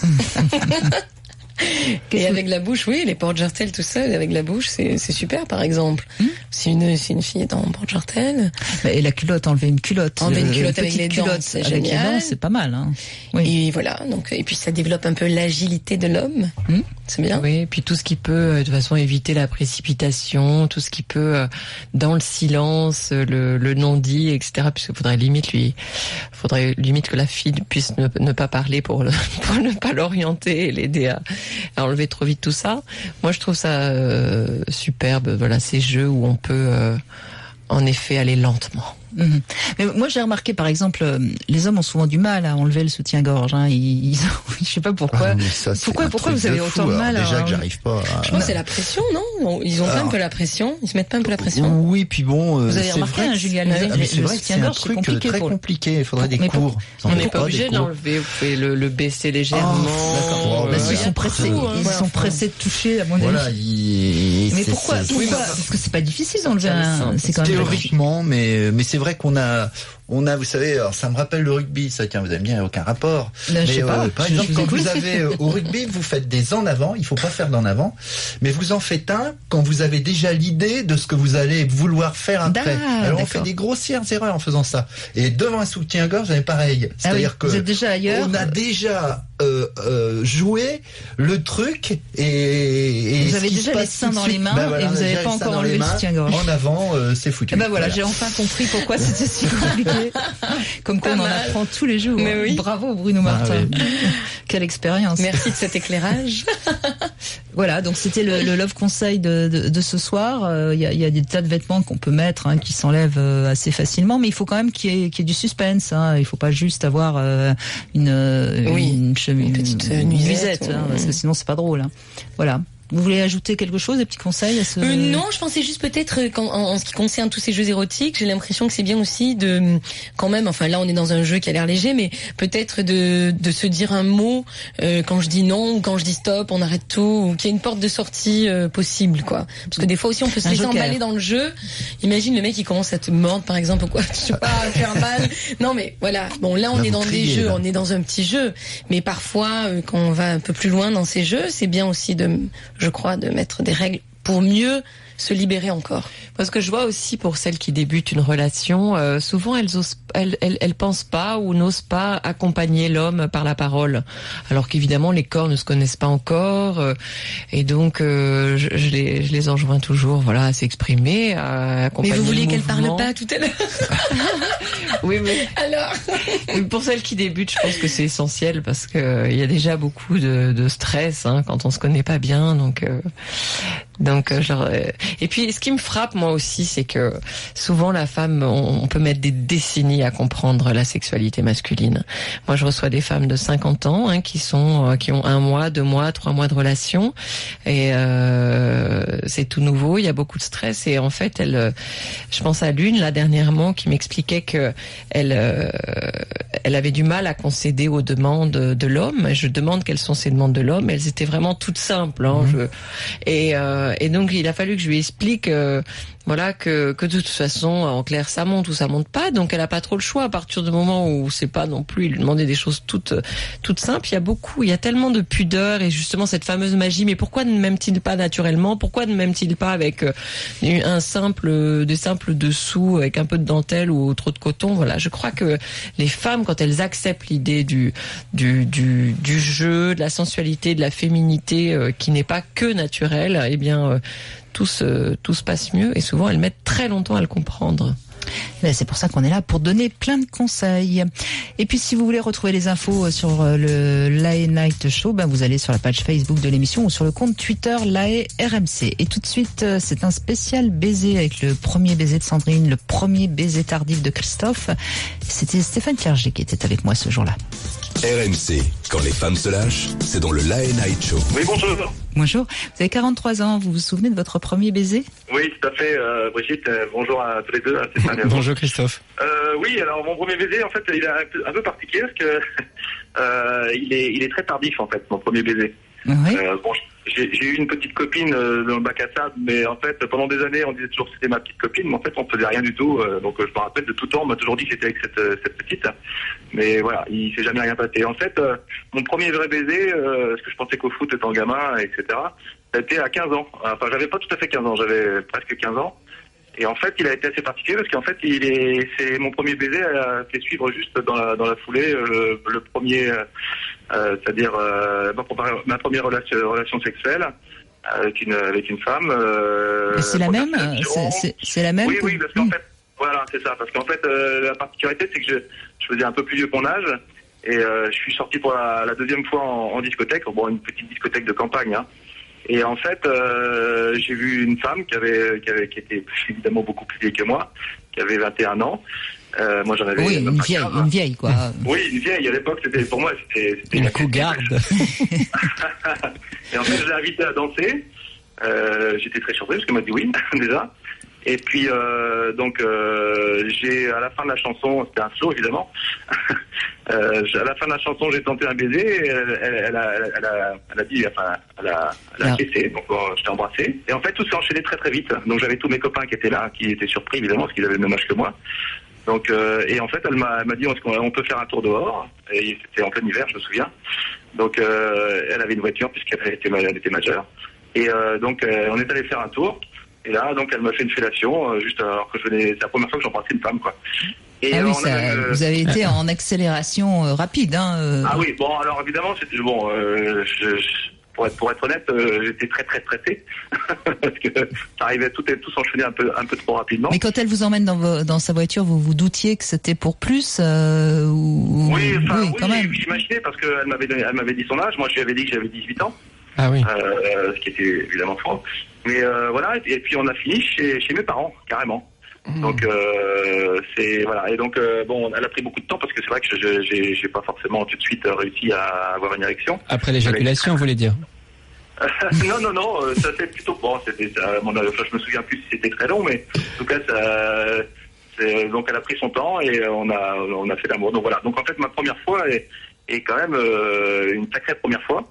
S4: Et avec la bouche, oui, les porte-jartelles, tout ça, avec la bouche, c'est super, par exemple. Si une fille est en porte-jartelle.
S2: Et la culotte, enlever une culotte.
S4: Enlever une culotte avec les dents, c'est génial.
S2: Avec les dents, c'est pas mal, Oui.
S4: Et voilà, donc, et puis ça développe un peu l'agilité de l'homme. C'est bien.
S9: Oui, et puis tout ce qui peut, de toute façon, éviter la précipitation, tout ce qui peut, dans le silence, le non-dit, etc., puisqu'il faudrait limite que la fille puisse ne pas parler pour ne pas l'orienter et l'aider à enlever trop vite tout ça. Moi, je trouve ça superbe. Voilà, ces jeux où on peut en effet aller lentement.
S2: Mais moi j'ai remarqué par exemple les hommes ont souvent du mal à enlever le soutien-gorge. Je sais pas pourquoi. Pourquoi vous avez autant de mal
S3: déjà que j'arrive pas.
S4: Je pense que c'est la pression, non? Ils ont pas un peu la pression. Ils se mettent pas un peu la pression.
S3: Oui, puis bon.
S2: Vous avez remarqué, Julia,
S3: c'est vrai que c'est un truc très compliqué. Il faudrait des cours.
S9: On n'est pas obligé de l'enlever. Vous pouvez le baisser légèrement.
S3: D'accord.
S2: Ils sont pressés. Ils sont pressés de toucher, à mon avis. Mais pourquoi? Parce que c'est pas difficile d'enlever c'est quand même
S3: théoriquement, mais c'est vrai qu'on a, vous savez, alors ça me rappelle le rugby, ça, tiens, vous allez me dire, il n'y a aucun rapport.
S2: Je sais pas,
S3: par exemple, quand vous avez, au rugby, vous faites des en avant, il faut pas faire d'en avant, mais vous en faites un quand vous avez déjà l'idée de ce que vous allez vouloir faire après. Alors on fait des grossières erreurs en faisant ça. Et devant un soutien-gorge, c'est pareil. C'est-à-dire que
S2: vous êtes déjà ailleurs.
S3: On a déjà joué le truc et
S2: vous avez déjà les seins dans les mains et vous n'avez pas encore enlevé le soutien-gorge.
S3: En avant, c'est foutu.
S2: Voilà, j'ai enfin compris pourquoi c'était si compliqué. Comme quoi on en apprend tous les jours.
S4: Mais oui.
S2: Bravo Bruno Martin. Oui. Quelle expérience.
S4: Merci de cet éclairage.
S2: Voilà, donc c'était le Love Conseil de ce soir. Il y a des tas de vêtements qu'on peut mettre qui s'enlèvent assez facilement, mais il faut quand même qu'il y ait du suspense. Il faut pas juste avoir une petite nuisette, parce que sinon c'est pas drôle. Voilà. Vous voulez ajouter quelque chose, des petits conseils à ce...
S4: Non, je pensais juste peut-être en ce qui concerne tous ces jeux érotiques, j'ai l'impression que c'est bien aussi de, quand même, enfin là on est dans un jeu qui a l'air léger, mais peut-être de se dire un mot quand je dis non ou quand je dis stop, on arrête tout, ou qu'il y ait une porte de sortie possible, quoi. Parce que des fois aussi on peut se laisser emballer dans le jeu. Imagine le mec qui commence à te mordre par exemple ou quoi, je sais pas, à faire mal. Non mais voilà, bon là on est dans des jeux, on est dans un petit jeu, mais parfois quand on va un peu plus loin dans ces jeux, c'est bien aussi je crois, de mettre des règles pour mieux se libérer encore.
S9: Parce que je vois aussi pour celles qui débutent une relation, souvent elles pensent pas ou n'osent pas accompagner l'homme par la parole, alors qu'évidemment les corps ne se connaissent pas encore, et donc je les enjoins toujours, voilà, à s'exprimer, à accompagner.
S4: Mais vous vouliez qu'elle
S9: mouvement.
S4: parle pas tout à l'heure?
S9: Oui, mais
S4: alors.
S9: Pour celles qui débutent, je pense que c'est essentiel parce que il y a déjà beaucoup de stress quand on se connaît pas bien, donc et puis ce qui me frappe moi aussi, c'est que souvent la femme, on peut mettre des décennies à comprendre la sexualité masculine. Moi, je reçois des femmes de 50 ans qui ont 1 mois, 2 mois, 3 mois de relation, et c'est tout nouveau. Il y a beaucoup de stress, et en fait, je pense à l'une là dernièrement qui m'expliquait que elle avait du mal à concéder aux demandes de l'homme. Je demande quelles sont ces demandes de l'homme. Elles étaient vraiment toutes simples. Et donc il a fallu que je lui explique voilà que de toute façon en clair ça monte ou ça monte pas, donc elle a pas trop le choix à partir du moment où c'est pas non plus lui demander des choses toutes simples. Il y a tellement de pudeur et justement cette fameuse magie. Mais pourquoi ne m'aime-t-il pas naturellement? Pourquoi ne m'aime-t-il pas avec des simples dessous avec un peu de dentelle ou trop de coton? Voilà, je crois que les femmes, quand elles acceptent l'idée du jeu, de la sensualité, de la féminité qui n'est pas que naturelle, eh bien tout se passe mieux, et souvent elles mettent très longtemps à le comprendre.
S2: C'est pour ça qu'on est là, pour donner plein de conseils. Et puis si vous voulez retrouver les infos sur le l'AE Night Show, vous allez sur la page Facebook de l'émission ou sur le compte Twitter l'AE RMC. Et tout de suite, c'est un spécial baiser avec le premier baiser de Sandrine, le premier baiser tardif de Christophe. C'était Stéphane Clerget qui était avec moi ce jour-là.
S1: RMC, quand les femmes se lâchent, c'est dans le l'AE Night Show.
S10: Oui, bonjour.
S2: Bonjour. Vous avez 43 ans, vous vous souvenez de votre premier baiser?
S10: Oui, tout à fait, Brigitte. Bonjour à tous les deux.
S8: Bonjour Christophe.
S10: Oui, alors mon premier baiser, en fait, il est un peu particulier parce que il est très tardif, en fait, mon premier baiser.
S2: Oui.
S10: J'ai eu une petite copine dans le bac à sable, mais en fait, pendant des années, on disait toujours que c'était ma petite copine, mais en fait, on faisait rien du tout. Donc, je me rappelle de tout temps, on m'a toujours dit que j'étais avec cette petite. Mais voilà, il s'est jamais rien passé. En fait, mon premier vrai baiser, parce que je pensais qu'au foot étant gamin, etc., ça a été à 15 ans. Enfin, j'avais pas tout à fait 15 ans, j'avais presque 15 ans. Et en fait, il a été assez particulier parce qu'en fait, c'est mon premier baiser a fait suivre juste dans la foulée le premier, c'est-à-dire ma première relation sexuelle avec une femme.
S2: C'est la même. C'est la même.
S10: Oui, parce qu'en fait, voilà, c'est ça. Parce qu'en fait, la particularité, c'est que je faisais un peu plus vieux que mon âge, et je suis sorti pour la deuxième fois en discothèque, une petite discothèque de campagne. Et en fait, j'ai vu une femme qui était évidemment beaucoup plus vieille que moi, qui avait 21 ans. Moi, j'en avais.
S2: Oui, une vieille, quoi.
S10: Oui, une vieille. À l'époque, pour moi, c'était
S8: une cougarde.
S10: Et en fait, je l'ai invitée à danser. J'étais très surpris parce qu'elle m'a dit oui, déjà. Et puis, j'ai, à la fin de la chanson, c'était un slow, évidemment. À la fin de la chanson, j'ai tenté un baiser, et elle a dit, enfin, elle a caissé, donc je t'ai embrassé. Et en fait, tout s'est enchaîné très très vite. Donc j'avais tous mes copains qui étaient là, qui étaient surpris, évidemment, parce qu'ils avaient le même âge que moi. Donc, et en fait, elle m'a dit, on peut faire un tour dehors. Et c'était en plein hiver, je me souviens. Donc, elle avait une voiture, puisqu'elle était majeure. Et donc, on est allé faire un tour. Et là, donc, elle m'a fait une fellation, juste alors que c'est la première fois que j'embrassais une femme, quoi. Et
S2: oui, vous avez été en accélération rapide, hein.
S10: Ah oui, bon, alors évidemment, c'était pour être honnête, j'étais très très pressé parce que ça arrivait tout s'enchaîner un peu trop rapidement.
S2: Mais quand elle vous emmène dans sa voiture, vous vous doutiez que c'était pour plus
S10: Oui,
S2: quand même.
S10: J'imaginais parce qu'elle m'avait dit son âge. Moi, je lui avais dit que j'avais 18 ans.
S8: Ah oui.
S10: Ce qui était évidemment faux. Mais voilà, et puis on a fini chez mes parents, carrément. Donc c'est voilà, et donc elle a pris beaucoup de temps parce que c'est vrai que j'ai pas forcément tout de suite réussi à avoir une érection.
S8: Après l'éjaculation, vous voulez dire?
S10: Non, ça c'est plutôt c'était je me souviens plus si c'était très long, mais en tout cas donc elle a pris son temps et on a fait l'amour. Donc voilà, donc en fait ma première fois est quand même une sacrée première fois.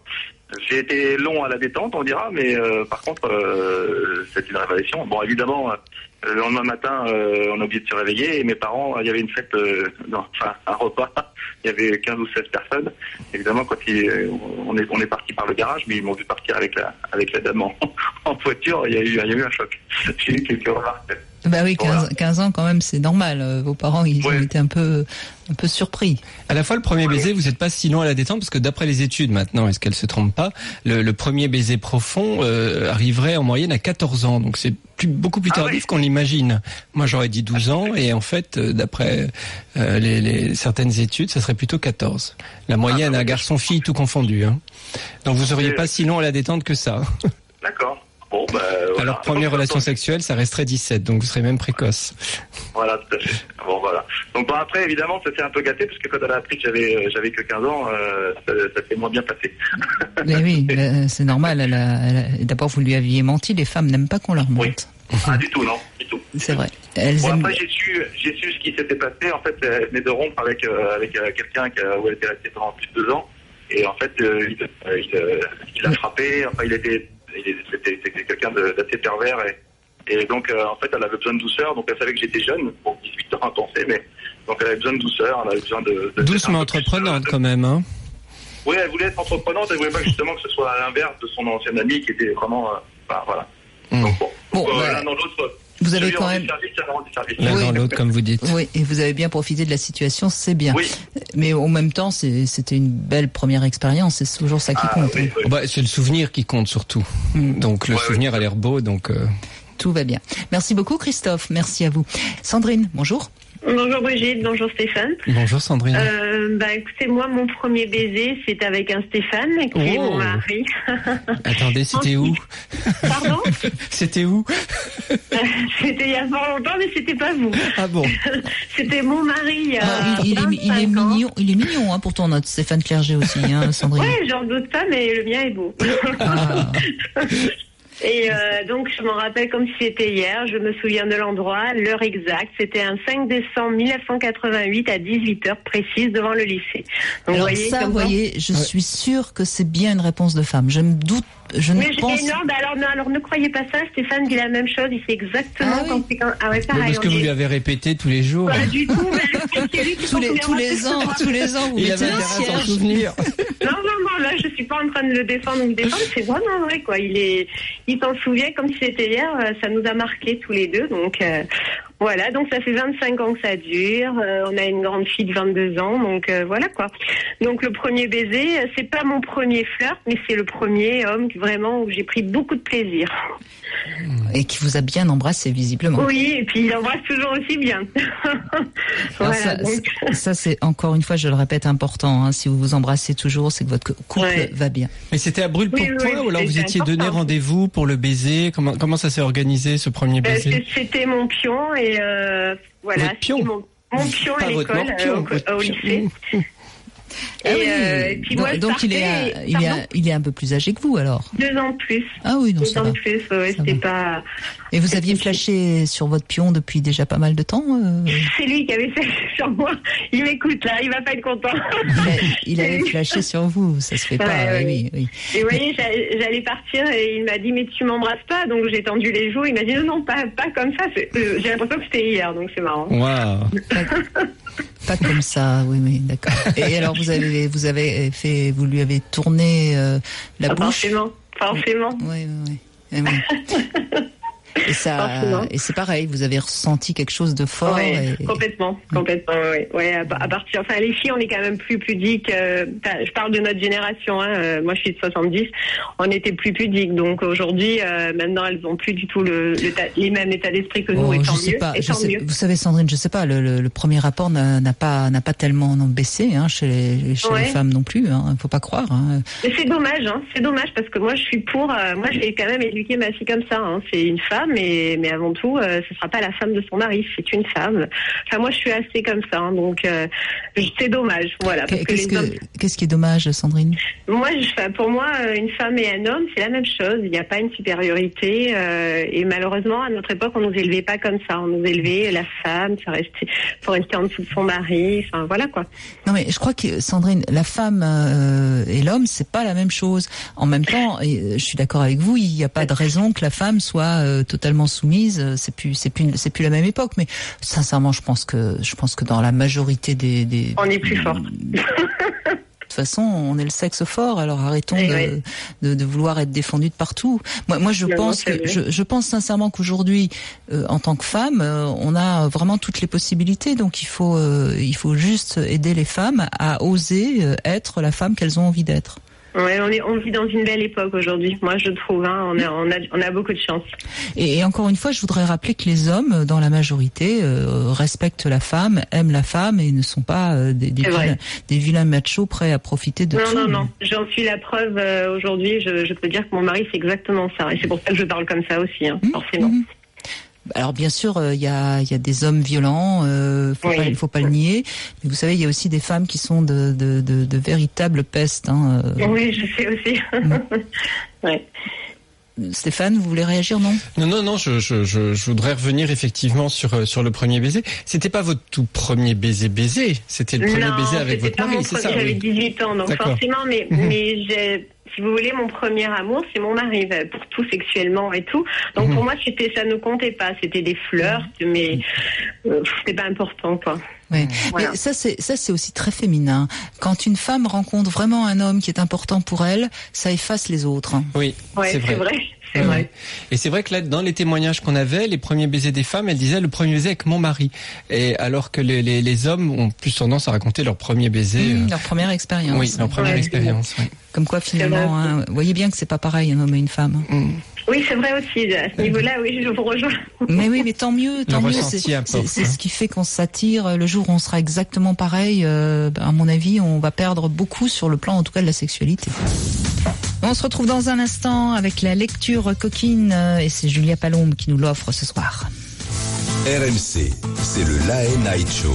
S10: J'ai été long à la détente, on dira, mais par contre, c'est une révélation. Bon, évidemment, le lendemain matin, on a oublié de se réveiller, et mes parents, il y avait une fête, un repas, il y avait 15 ou 16 personnes. Évidemment, quand on est parti par le garage, mais ils m'ont vu partir avec la dame en voiture, il y a eu un choc. J'ai eu quelques remarques.
S2: Bah oui, 15 ans quand même, c'est normal. Vos parents, ils ont été un peu surpris.
S11: À la fois, le premier baiser, vous n'êtes pas si long à la détente, parce que d'après les études maintenant, est-ce qu'elles se trompent pas, le premier baiser profond arriverait en moyenne à 14 ans. Donc c'est beaucoup plus tardif qu'on l'imagine. Moi, j'aurais dit 12 ans, et en fait, d'après certaines études, ça serait plutôt 14. La moyenne à garçon-fille tout confondu. Hein. Donc vous seriez pas si long à la détente que ça.
S10: D'accord. Bon,
S11: alors, première relation sexuelle, ça resterait 17, donc vous serez même précoce.
S10: Voilà, tout à fait. Bon, voilà. Donc, après, évidemment, ça s'est un peu gâté, parce que quand elle a appris que j'avais que 15 ans, ça s'est moins bien passé.
S2: Mais oui, c'est normal. D'abord, vous lui aviez menti, les femmes n'aiment pas qu'on leur mente.
S10: Oui. Ah, du tout, non, du tout.
S2: C'est vrai.
S10: Après, j'ai su ce qui s'était passé. En fait, elle venait de rompre avec quelqu'un où elle était restée pendant plus de 2 ans. Et en fait, il l'a frappé. Enfin, c'était quelqu'un d'assez pervers et donc en fait elle avait besoin de douceur, donc elle savait que j'étais jeune, bon 18 ans à penser, mais donc elle avait besoin de douceur, elle avait besoin de
S11: douce mais entreprenante quand même, hein.
S10: Oui, elle voulait être entreprenante, elle voulait pas justement que ce soit à l'inverse de son ancienne amie qui était vraiment voilà. Donc l'un dans l'autre.
S2: Vous avez quand même
S11: l'un dans l'autre, comme vous dites.
S2: Oui, et vous avez bien profité de la situation, c'est bien.
S10: Oui.
S2: Mais en même temps, c'était une belle première expérience, c'est toujours ça qui compte.
S10: Oui.
S11: C'est le souvenir qui compte surtout. Donc le souvenir a l'air beau, donc.
S2: Tout va bien. Merci beaucoup, Christophe. Merci à vous. Sandrine, bonjour.
S5: Bonjour Brigitte, bonjour Stéphane.
S11: Bonjour Sandrine.
S5: Écoutez, moi, mon premier baiser, c'est avec un Stéphane, qui est mon mari.
S11: Attendez, c'était où?
S5: Pardon?
S11: C'était où?
S5: C'était il y a pas longtemps, mais c'était pas vous.
S11: Ah bon?
S5: C'était mon mari.
S2: Il est mignon, hein, pourtant notre Stéphane Clerget aussi, hein, Sandrine.
S5: Ouais, j'en doute pas, mais le mien est beau.
S2: Ah.
S5: Et donc, je m'en rappelle comme si c'était hier. Je me souviens de l'endroit, l'heure exacte. C'était un 5 décembre 1988 à 18h précise devant le lycée. Donc,
S2: alors vous voyez, je suis sûre que c'est bien une réponse de femme. Je me doute.
S5: Alors ne croyez pas ça. Stéphane dit la même chose. Il sait exactement quand c'est quand. Ah ouais, pareil.
S11: Parce que vous lui avez répété tous les jours.
S5: Pas du tout.
S2: tous les ans, vous
S11: il avait intérêt à s'en souvenir.
S5: Non, là, je suis pas en train de le défendre ou me défendre. C'est vraiment vrai, quoi. Il s'en souvient comme si c'était hier. Ça nous a marqué tous les deux. Donc, voilà. Donc, ça fait 25 ans que ça dure. On a une grande fille de 22 ans. Donc, voilà, quoi. Donc, le premier baiser, c'est pas mon premier flirt, mais c'est le premier homme vraiment où j'ai pris beaucoup de plaisir.
S2: Et qui vous a bien embrassé, visiblement.
S5: Oui, et puis il embrasse toujours aussi bien.
S2: Voilà, ça, c'est encore une fois, je le répète, important. Hein, si vous vous embrassez toujours, c'est que votre couple va bien.
S11: Mais c'était à brûle-pourpoint ou alors vous étiez donné rendez-vous pour le baiser? Comment ça s'est organisé, ce premier baiser?
S5: C'était mon pion et voilà.
S11: Votre pion?
S5: Mon pion à l'école, au lycée.
S2: Et puis moi, donc il est un peu plus âgé que vous alors.
S5: 2 ans de plus.
S2: Ah oui, non,
S5: 2 ans de plus, c'était pas.
S2: Et vous aviez flashé sur votre pion depuis déjà pas mal de temps
S5: C'est lui qui avait flashé sur moi. Il m'écoute là, il va pas être content.
S2: Il avait flashé sur vous, ça se fait pas. Oui.
S5: Et vous voyez, j'allais partir et il m'a dit mais tu m'embrasses pas, donc j'ai tendu les joues. Il m'a dit non, pas comme ça. J'ai l'impression que c'était hier, donc c'est marrant.
S11: Waouh.
S2: Pas comme ça, oui, d'accord. Et alors vous lui avez tourné la bouche.
S5: Forcément.
S2: Oui. Et c'est pareil, vous avez ressenti quelque chose de fort.
S5: Complètement, oui. Ouais, à partir, les filles, on est quand même plus pudiques. Je parle de notre génération, hein. Moi, je suis de 70. On était plus pudiques. Donc aujourd'hui, maintenant, elles ont plus du tout les mêmes états d'esprit que nous. Et tant mieux.
S2: Vous savez, Sandrine, je sais pas. Le premier rapport n'a pas tellement baissé, hein, chez les femmes non plus. Hein. Faut pas croire. Hein.
S5: Mais c'est dommage, hein. C'est dommage parce que moi, je suis pour. Moi, j'ai quand même éduqué ma fille comme ça. Hein. C'est une femme mais avant tout, ce sera pas la femme de son mari, c'est une femme. Enfin, moi, je suis assez comme ça, hein, donc c'est dommage, voilà.
S2: Qu'est-ce qui est dommage, Sandrine?
S5: Pour moi, une femme et un homme, c'est la même chose. Il n'y a pas une supériorité, et malheureusement, à notre époque, on nous élevait pas comme ça. On nous élevait la femme, faut rester en dessous de son mari. Enfin, voilà quoi.
S2: Non, mais je crois que Sandrine, la femme et l'homme, c'est pas la même chose. En même temps, et je suis d'accord avec vous, il n'y a pas de raison que la femme soit totalement soumise. C'est plus la même époque. Mais sincèrement, je pense que dans la majorité des
S5: on est plus fort.
S2: De toute façon, on est le sexe fort, alors arrêtons de vouloir être défendu de partout. Moi, je pense sincèrement qu'aujourd'hui, en tant que femme, on a vraiment toutes les possibilités. Donc, il faut juste aider les femmes à oser être la femme qu'elles ont envie d'être.
S5: Ouais, on vit dans une belle époque aujourd'hui. Moi, je trouve, hein, on a beaucoup de chance.
S2: Et encore une fois, je voudrais rappeler que les hommes, dans la majorité, respectent la femme, aiment la femme et ne sont pas des vilains machos prêts à profiter de tout.
S5: Non. J'en suis la preuve aujourd'hui. Je peux dire que mon mari, c'est exactement ça. Et c'est pour ça que je parle comme ça aussi, hein, forcément.
S2: Alors bien sûr, il y a des hommes violents, il faut pas le nier. Mais vous savez, il y a aussi des femmes qui sont de véritables pestes. Hein.
S5: Oui, je sais aussi. Ouais.
S2: Stéphane, vous voulez réagir, non?
S11: Non, je voudrais revenir effectivement sur le premier baiser. C'était pas votre tout premier baiser, c'était le premier baiser avec votre mari, c'est ça?
S5: J'avais 18 ans, donc d'accord. Forcément, mais si vous voulez, mon premier amour, c'est mon mari, pour tout sexuellement et tout. Donc pour moi, ça ne comptait pas. C'était des flirts, mais c'était pas important, quoi.
S2: Ouais. Voilà. Mais ça c'est aussi très féminin. Quand une femme rencontre vraiment un homme qui est important pour elle, ça efface les autres.
S11: Oui, c'est vrai.
S5: C'est vrai.
S11: Et c'est vrai que là, dans les témoignages qu'on avait, les premiers baisers des femmes, elles disaient le premier baiser avec mon mari. Et alors que les hommes ont plus tendance à raconter leur premier baiser.
S2: Leur première expérience.
S11: Oui, leur première expérience. Oui.
S2: Comme quoi, finalement, vous voyez bien que c'est pas pareil, un homme et une femme.
S5: Oui, c'est vrai aussi. À ce niveau-là, oui, je vous rejoins.
S2: Mais tant mieux. C'est ce qui fait qu'on s'attire. Le jour où on sera exactement pareil, à mon avis, on va perdre beaucoup sur le plan, en tout cas, de la sexualité. On se retrouve dans un instant avec la lecture coquine et c'est Julia Palombe qui nous l'offre ce soir.
S1: RMC, c'est le Lae Night Show.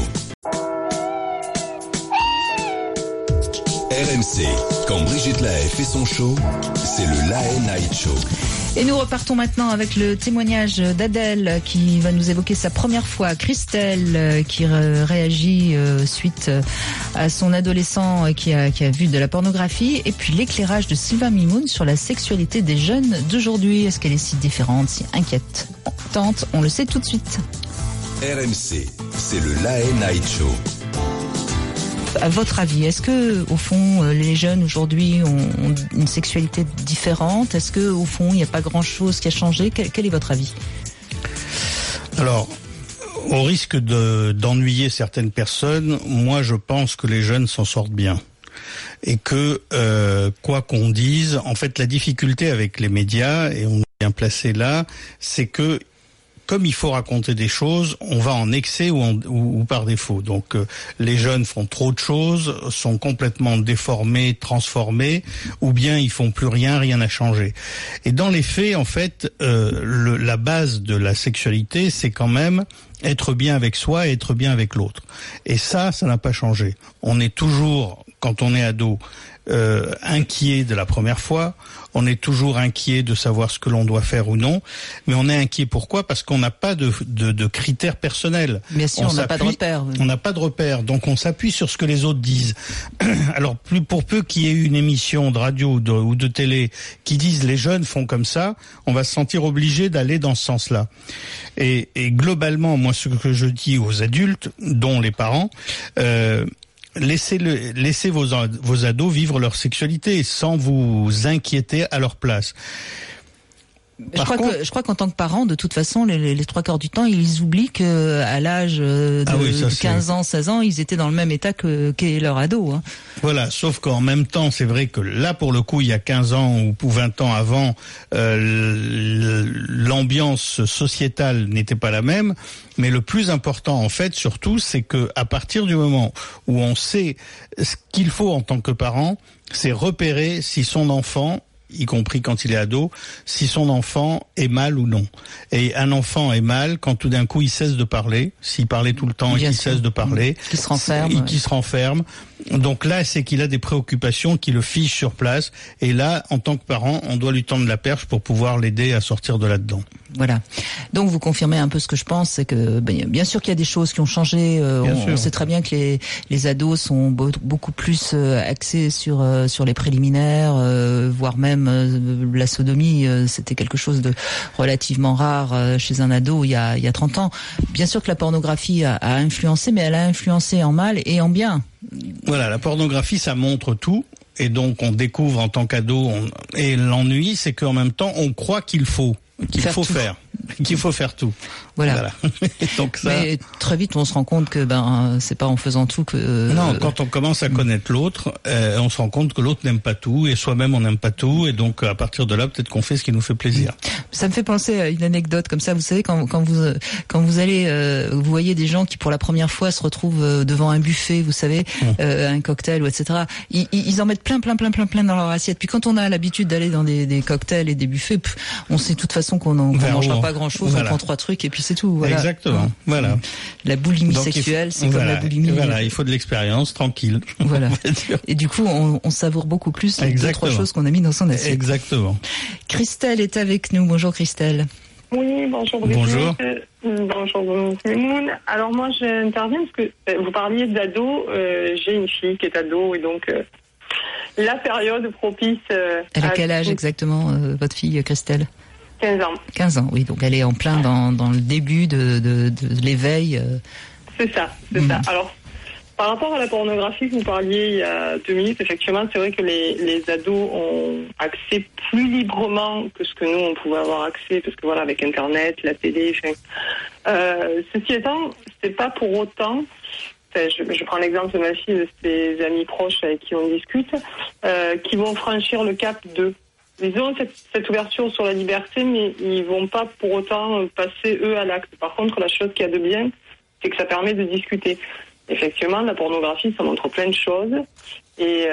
S1: RMC, quand Brigitte Lahaie fait son show, c'est le Lae Night Show.
S2: Et nous repartons maintenant avec le témoignage d'Adèle qui va nous évoquer sa première fois. Christelle qui réagit suite à son adolescent qui a vu de la pornographie. Et puis l'éclairage de Sylvain Mimoun sur la sexualité des jeunes d'aujourd'hui. Est-ce qu'elle est si différente, si inquiétante? On le sait tout de suite.
S1: RMC, c'est le Lae Night Show.
S2: À votre avis, est-ce que au fond les jeunes aujourd'hui ont une sexualité différente? Est-ce que au fond il n'y a pas grand-chose qui a changé? Quel est votre avis?
S12: Alors, au risque d'ennuyer certaines personnes, moi je pense que les jeunes s'en sortent bien. Et que, quoi qu'on dise, en fait la difficulté avec les médias, et on est bien placé là, c'est que comme il faut raconter des choses, on va en excès ou par défaut. Donc les jeunes font trop de choses, sont complètement déformés, transformés, ou bien ils font plus rien n'a changé. Et dans les faits, en fait, la base de la sexualité, c'est quand même être bien avec soi et être bien avec l'autre. Et ça n'a pas changé. On est toujours, quand on est ado, inquiet de la première fois, on est toujours inquiet de savoir ce que l'on doit faire ou non, mais on est inquiet pourquoi? Parce qu'on n'a pas de critères personnels.
S2: Bien sûr, on n'a pas de repères.
S12: On n'a pas de repères, donc on s'appuie sur ce que les autres disent. Alors pour peu qu'il y ait une émission de radio ou de télé qui dise les jeunes font comme ça, on va se sentir obligé d'aller dans ce sens-là. Et globalement, moi ce que je dis aux adultes, dont les parents, laissez vos ados vivre leur sexualité sans vous inquiéter à leur place.
S2: Je crois qu'en tant que parent, de toute façon, les trois quarts du temps, ils oublient que à l'âge de 15 ans, 16 ans, ils étaient dans le même état qu'est leur ado. Hein.
S12: Voilà, sauf qu'en même temps, c'est vrai que là, pour le coup, il y a 15 ans ou 20 ans avant, l'ambiance sociétale n'était pas la même. Mais le plus important, en fait, surtout, c'est que à partir du moment où on sait ce qu'il faut en tant que parent, c'est repérer si son enfant y compris quand il est ado, si son enfant est mal ou non. Et un enfant est mal quand tout d'un coup il cesse de parler, s'il parlait tout le temps et qu'il cesse de parler,
S2: qu'il se renferme,
S12: qui se renferme. Donc là, c'est qu'il a des préoccupations qui le figent sur place. Et là, en tant que parent, on doit lui tendre la perche pour pouvoir l'aider à sortir de là-dedans.
S2: Voilà. Donc vous confirmez un peu ce que je pense, c'est que bien sûr qu'il y a des choses qui ont changé. On sait très bien que les ados sont beaucoup plus axés sur les préliminaires, voire même la sodomie. C'était quelque chose de relativement rare chez un ado il y a 30 ans. Bien sûr que la pornographie a influencé, mais elle a influencé en mal et en bien.
S12: Voilà, la pornographie, ça montre tout. Et donc, on découvre en tant qu'ado. Et l'ennui, c'est qu'en même temps, on croit qu'il faut faire tout.
S2: Voilà.
S12: Donc ça...
S2: Mais très vite, on se rend compte que c'est pas en faisant tout que...
S12: Non, quand on commence à connaître l'autre, on se rend compte que l'autre n'aime pas tout, et soi-même on n'aime pas tout, et donc à partir de là, peut-être qu'on fait ce qui nous fait plaisir.
S2: Ça me fait penser à une anecdote comme ça. Vous savez, quand vous allez, vous voyez des gens qui pour la première fois se retrouvent devant un buffet, vous savez, un cocktail ou etc. Ils en mettent plein dans leur assiette. Puis quand on a l'habitude d'aller dans des cocktails et des buffets, on sait de toute façon qu'on mangera pas grand-chose, on prend 3 trucs et puis c'est tout. Voilà.
S12: Exactement. Voilà.
S2: La boulimie sexuelle, c'est comme la boulimie.
S12: Voilà, il faut de l'expérience, tranquille.
S2: Voilà. Et du coup, on savoure beaucoup plus les 2-3 choses qu'on a mis dans son assiette.
S12: Exactement.
S2: Christelle est avec nous. Bonjour Christelle.
S13: Oui, bonjour.
S12: Bonjour.
S13: Bonjour Moon. Alors moi j'interviens parce que vous parliez d'ado. J'ai une fille qui est ado et donc la période propice.
S2: Elle a quel âge exactement, votre fille Christelle?
S13: 15 ans.
S2: 15 ans, oui. Donc elle est en plein dans le début de l'éveil.
S13: C'est ça. Alors, par rapport à la pornographie que vous parliez il y a 2 minutes, effectivement, c'est vrai que les ados ont accès plus librement que ce que nous, on pouvait avoir accès, parce que voilà, avec Internet, la télé, ceci étant, c'est pas pour autant... Je prends l'exemple de ma fille, de ses amis proches avec qui on discute, qui vont franchir le cap de... Ils ont cette ouverture sur la liberté, mais ils vont pas pour autant passer, eux, à l'acte. Par contre, la chose qu'il y a de bien, c'est que ça permet de discuter. Effectivement, la pornographie, ça montre plein de choses. Et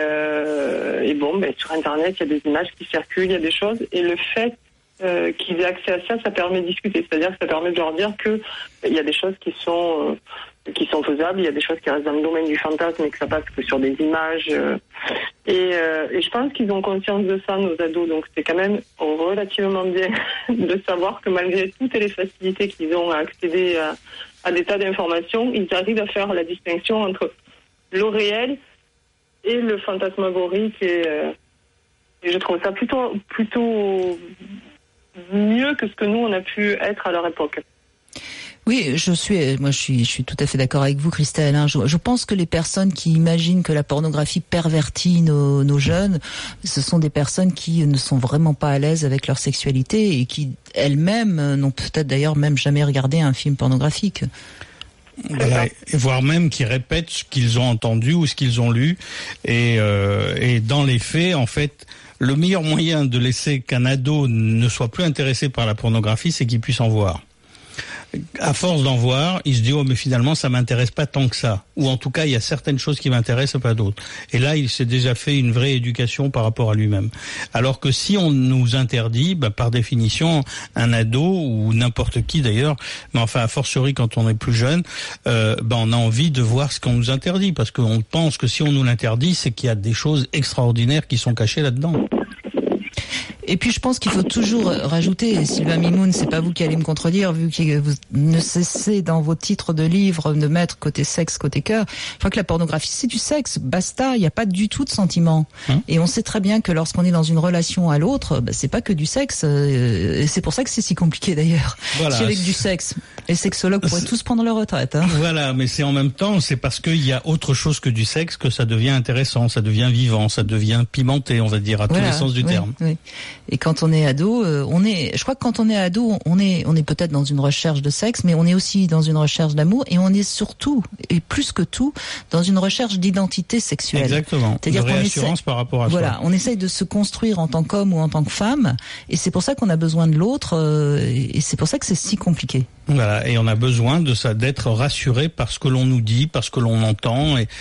S13: sur Internet, il y a des images qui circulent, il y a des choses. Et le fait qu'ils aient accès à ça, ça permet de discuter. C'est-à-dire que ça permet de leur dire que il y a des choses qui sont faisables, il y a des choses qui restent dans le domaine du fantasme et que ça passe que sur des images. Et je pense qu'ils ont conscience de ça, nos ados. Donc c'est quand même relativement bien de savoir que malgré toutes les facilités qu'ils ont à accéder à des tas d'informations, ils arrivent à faire la distinction entre le réel et le fantasmagorique. Et je trouve ça plutôt mieux que ce que nous on a pu être à leur époque.
S2: Oui, je suis tout à fait d'accord avec vous, Christelle. Je pense que les personnes qui imaginent que la pornographie pervertit nos jeunes, ce sont des personnes qui ne sont vraiment pas à l'aise avec leur sexualité et qui elles-mêmes n'ont peut-être d'ailleurs même jamais regardé un film pornographique.
S12: Voilà, et voire même qui répètent ce qu'ils ont entendu ou ce qu'ils ont lu. Et dans les faits, en fait, le meilleur moyen de laisser qu'un ado ne soit plus intéressé par la pornographie, c'est qu'il puisse en voir. À force d'en voir, il se dit mais finalement ça m'intéresse pas tant que ça, ou en tout cas il y a certaines choses qui m'intéressent, pas d'autres. Et là il s'est déjà fait une vraie éducation par rapport à lui-même. Alors que si on nous interdit, par définition un ado ou n'importe qui d'ailleurs, mais enfin a fortiori quand on est plus jeune, on a envie de voir ce qu'on nous interdit, parce qu'on pense que si on nous l'interdit, c'est qu'il y a des choses extraordinaires qui sont cachées là-dedans.
S2: Et puis je pense qu'il faut toujours rajouter, Sylvain Mimoun, c'est pas vous qui allez me contredire, vu que vous ne cessez dans vos titres de livres de mettre côté sexe, côté cœur. Je crois que la pornographie, c'est du sexe, basta, il n'y a pas du tout de sentiment. Et on sait très bien que lorsqu'on est dans une relation à l'autre, c'est pas que du sexe, et c'est pour ça que c'est si compliqué d'ailleurs. Voilà. Si avec du sexe, les sexologues pourraient tous prendre leur retraite.
S12: Voilà, mais c'est en même temps, c'est parce qu'il y a autre chose que du sexe que ça devient intéressant, ça devient vivant, ça devient pimenté, on va dire, à tous les sens du terme.
S2: Oui. Et quand on est ado, je crois que quand on est ado, on est peut-être dans une recherche de sexe, mais on est aussi dans une recherche d'amour, et on est surtout, et plus que tout, dans une recherche d'identité sexuelle.
S12: Exactement.
S2: C'est-à-dire
S12: de réassurance par rapport à soi.
S2: Voilà, on essaye de se construire en tant qu'homme ou en tant que femme, et c'est pour ça qu'on a besoin de l'autre, et c'est pour ça que c'est si compliqué.
S12: Voilà, et on a besoin de ça, d'être rassuré par ce que l'on nous dit, par ce que l'on entend,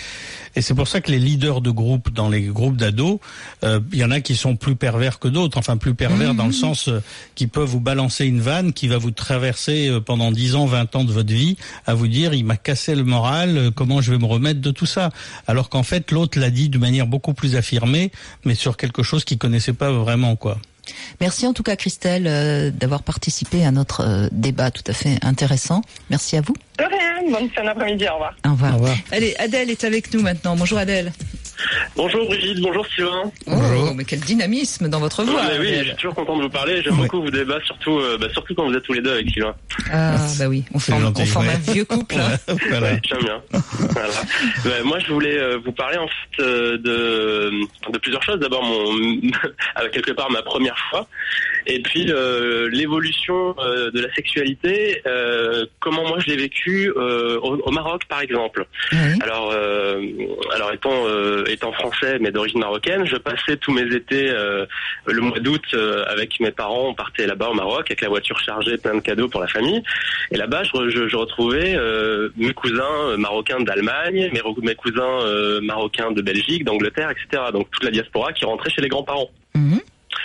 S12: Et c'est pour ça que les leaders de groupe, dans les groupes d'ados, il y en a qui sont plus pervers que d'autres, enfin plus pervers dans le sens qui peuvent vous balancer une vanne qui va vous traverser pendant 10 ans, 20 ans de votre vie, à vous dire il m'a cassé le moral, comment je vais me remettre de tout ça. Alors qu'en fait l'autre l'a dit de manière beaucoup plus affirmée, mais sur quelque chose qu'il connaissait pas vraiment, quoi.
S2: Merci en tout cas Christelle d'avoir participé à notre débat tout à fait intéressant. Merci à vous.
S13: De rien, bonne fin d'après-midi, au revoir.
S2: Au revoir. Au revoir. Allez, Adèle est avec nous maintenant. Bonjour Adèle.
S14: Bonjour Brigitte, bonjour Sylvain.
S2: Oh, mais quel dynamisme dans votre voix.
S14: Oui, je suis toujours content de vous parler. J'aime beaucoup vos débats, surtout quand vous êtes tous les deux avec Sylvain.
S2: Ah bah oui, on forme un vieux couple. Hein.
S14: Voilà. J'aime bien. Voilà. Moi, je voulais vous parler en fait de plusieurs choses. D'abord, quelque part ma première fois, et puis l'évolution de la sexualité. Comment moi je l'ai vécu au Maroc, par exemple. Oui. Alors étant français mais d'origine marocaine, je passais tous mes étés le mois d'août avec mes parents. On partait là-bas au Maroc avec la voiture chargée, plein de cadeaux pour la famille. Et là-bas, je retrouvais mes cousins marocains d'Allemagne, mes cousins marocains de Belgique, d'Angleterre, etc. Donc toute la diaspora qui rentrait chez les grands-parents.
S2: Mmh.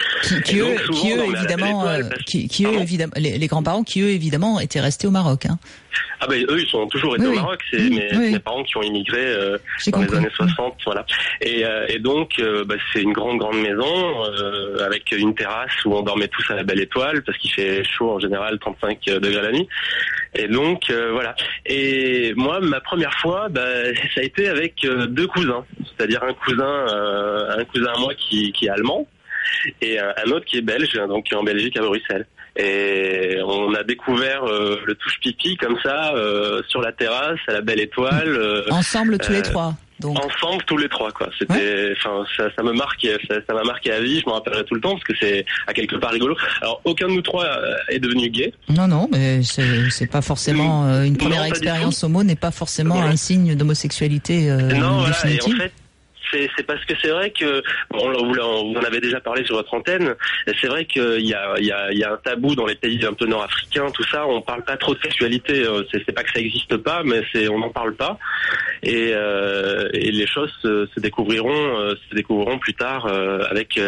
S2: Les grands-parents qui eux évidemment étaient restés au Maroc. Hein.
S14: Ah ben eux ils sont toujours été au Maroc, c'est mes parents qui ont immigré dans les années 60, voilà. Et donc c'est une grande maison avec une terrasse où on dormait tous à la belle étoile parce qu'il fait chaud en général, 35 degrés la nuit. Et donc voilà. Et moi ma première fois ça a été avec deux cousins, c'est-à-dire un cousin à moi qui est allemand et un autre qui est belge, donc qui est en Belgique à Bruxelles. Et on a découvert le touche-pipi comme ça sur la terrasse à la belle étoile.
S2: Ensemble tous les trois. Donc.
S14: Ensemble tous les trois, quoi. C'était, ça m'a marqué à vie. Je m'en rappellerai tout le temps parce que c'est à quelque part rigolo. Alors aucun de nous trois est devenu gay.
S2: Non, mais c'est pas forcément une première expérience homo n'est pas forcément un signe d'homosexualité définitive.
S14: Et en fait, c'est parce que c'est vrai que vous en avez déjà parlé sur votre antenne. C'est vrai qu'il y a un tabou dans les pays un peu nord-africains, tout ça. On parle pas trop de sexualité. C'est pas que ça existe pas, mais on n'en parle pas. Et les choses se découvriront plus tard avec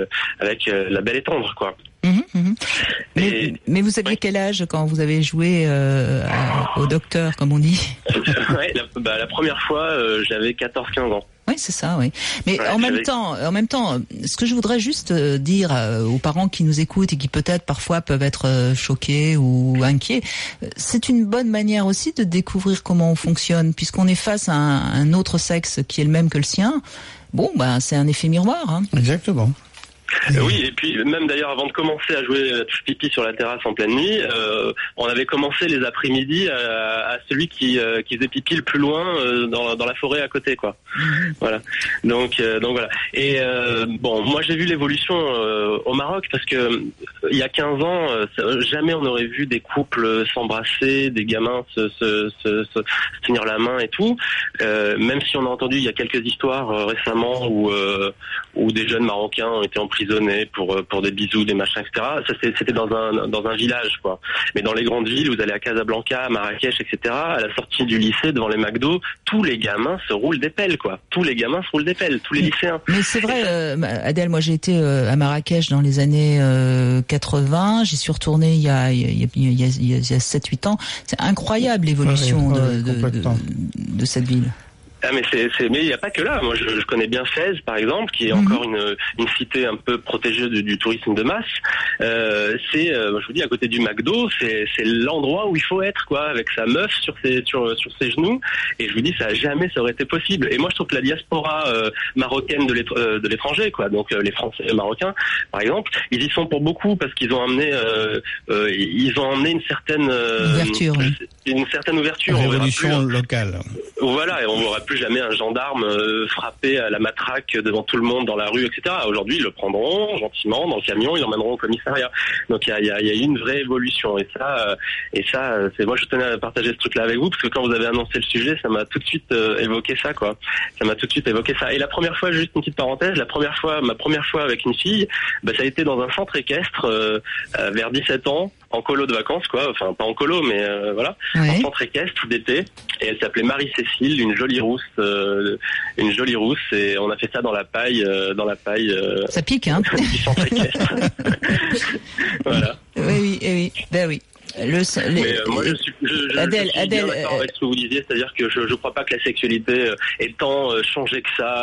S14: la belle et tendre, quoi.
S2: Mais vous aviez quel âge quand vous avez joué au docteur, comme on dit?
S14: Ouais, la première fois, j'avais 14-15 ans.
S2: Oui, c'est ça, oui. Mais en même temps, ce que je voudrais juste dire aux parents qui nous écoutent et qui peut-être parfois peuvent être choqués ou inquiets, c'est une bonne manière aussi de découvrir comment on fonctionne, puisqu'on est face à un autre sexe qui est le même que le sien. Bon, c'est un effet miroir. Hein.
S12: Exactement.
S14: Oui, et puis même d'ailleurs avant de commencer à jouer à touche pipi sur la terrasse en pleine nuit, on avait commencé les après-midi à celui qui faisait pipi le plus loin dans la forêt à côté, quoi. Voilà. Donc voilà. Et moi j'ai vu l'évolution au Maroc parce que il y a 15 ans, jamais on aurait vu des couples s'embrasser, des gamins se tenir la main et tout. Même si on a entendu il y a quelques histoires récemment où des jeunes Marocains ont été emprisonnés pour des bisous, des machins, etc. Ça c'était dans un village, quoi. Mais dans les grandes villes, vous allez à Casablanca, à Marrakech, etc. À la sortie du lycée, devant les McDo, tous les gamins se roulent des pelles, quoi. Tous les gamins se roulent des pelles, tous les lycéens.
S2: Mais c'est vrai, Adèle, moi j'ai été à Marrakech dans les années 80. J'y suis retournée il y a 7-8 ans. C'est incroyable l'évolution de cette ville.
S14: Ah mais mais il n'y a pas que là. Moi je connais bien Fès par exemple, qui est encore une cité un peu protégée du tourisme de masse. Je vous dis à côté du McDo, c'est l'endroit où il faut être, quoi, avec sa meuf sur ses genoux. Et je vous dis ça aurait été possible. Et moi je trouve que la diaspora marocaine de l'étranger, quoi, donc les Français marocains par exemple, ils y sont pour beaucoup parce qu'ils ont amené une certaine ouverture,
S12: une révolution locale.
S14: Voilà, et on n'aura plus jamais un gendarme frappé à la matraque devant tout le monde dans la rue, etc. Aujourd'hui, ils le prendront gentiment dans le camion, ils l'emmèneront au commissariat. Donc il y a eu une vraie évolution. Et ça, c'est moi je tenais à partager ce truc-là avec vous parce que quand vous avez annoncé le sujet, ça m'a tout de suite évoqué ça, quoi. Ça m'a tout de suite évoqué ça. Et la première fois, juste une petite parenthèse, ma première fois avec une fille, ça a été dans un centre équestre vers 17 ans. en colo de vacances, quoi. Enfin, pas en colo, mais voilà, en centre équestre d'été. Et elle s'appelait Marie-Cécile, une jolie rousse, et on a fait ça dans la paille.
S2: Ça pique, hein.
S14: Du centre équestre. Voilà.
S2: Oui. Ben oui.
S14: Moi, je suis
S2: Adèle,
S14: d'accord avec ce que vous disiez, c'est-à-dire que je crois pas que la sexualité ait tant changé que ça,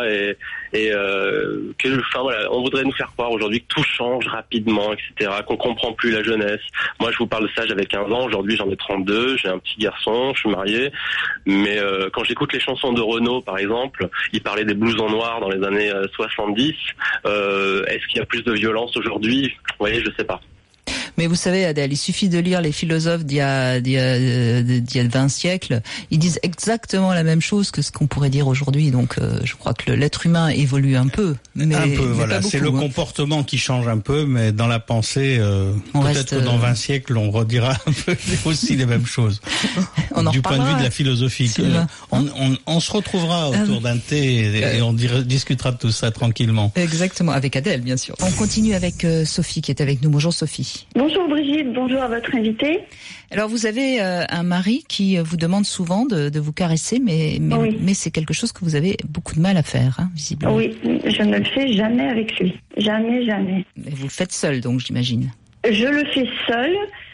S14: on voudrait nous faire croire aujourd'hui que tout change rapidement, etc., qu'on comprend plus la jeunesse. Moi, je vous parle de ça, j'avais 15 ans, aujourd'hui j'en ai 32, j'ai un petit garçon, je suis marié, mais quand j'écoute les chansons de Renaud, par exemple, il parlait des blousons noirs dans les années 70, est-ce qu'il y a plus de violence aujourd'hui? Vous voyez, je sais pas.
S2: Mais vous savez, Adèle, il suffit de lire les philosophes d'il y a 20 siècles. Ils disent exactement la même chose que ce qu'on pourrait dire aujourd'hui. Donc, je crois que l'être humain évolue un peu. Mais
S12: voilà. C'est le comportement qui change un peu, mais dans la pensée, peut-être que dans 20 siècles, on redira un peu aussi les mêmes choses. Du point de vue de la philosophie. On se retrouvera autour d'un thé et on discutera de tout ça tranquillement.
S2: Exactement, avec Adèle, bien sûr. On continue avec Sophie qui est avec nous. Bonjour Sophie.
S15: Bonjour Brigitte, bonjour à votre invité.
S2: Alors vous avez un mari qui vous demande souvent de vous caresser, mais c'est quelque chose que vous avez beaucoup de mal à faire, hein, visiblement.
S15: Oui, je ne le fais jamais avec lui. Jamais.
S2: Mais vous le faites seul, donc j'imagine.
S15: Je le fais seul,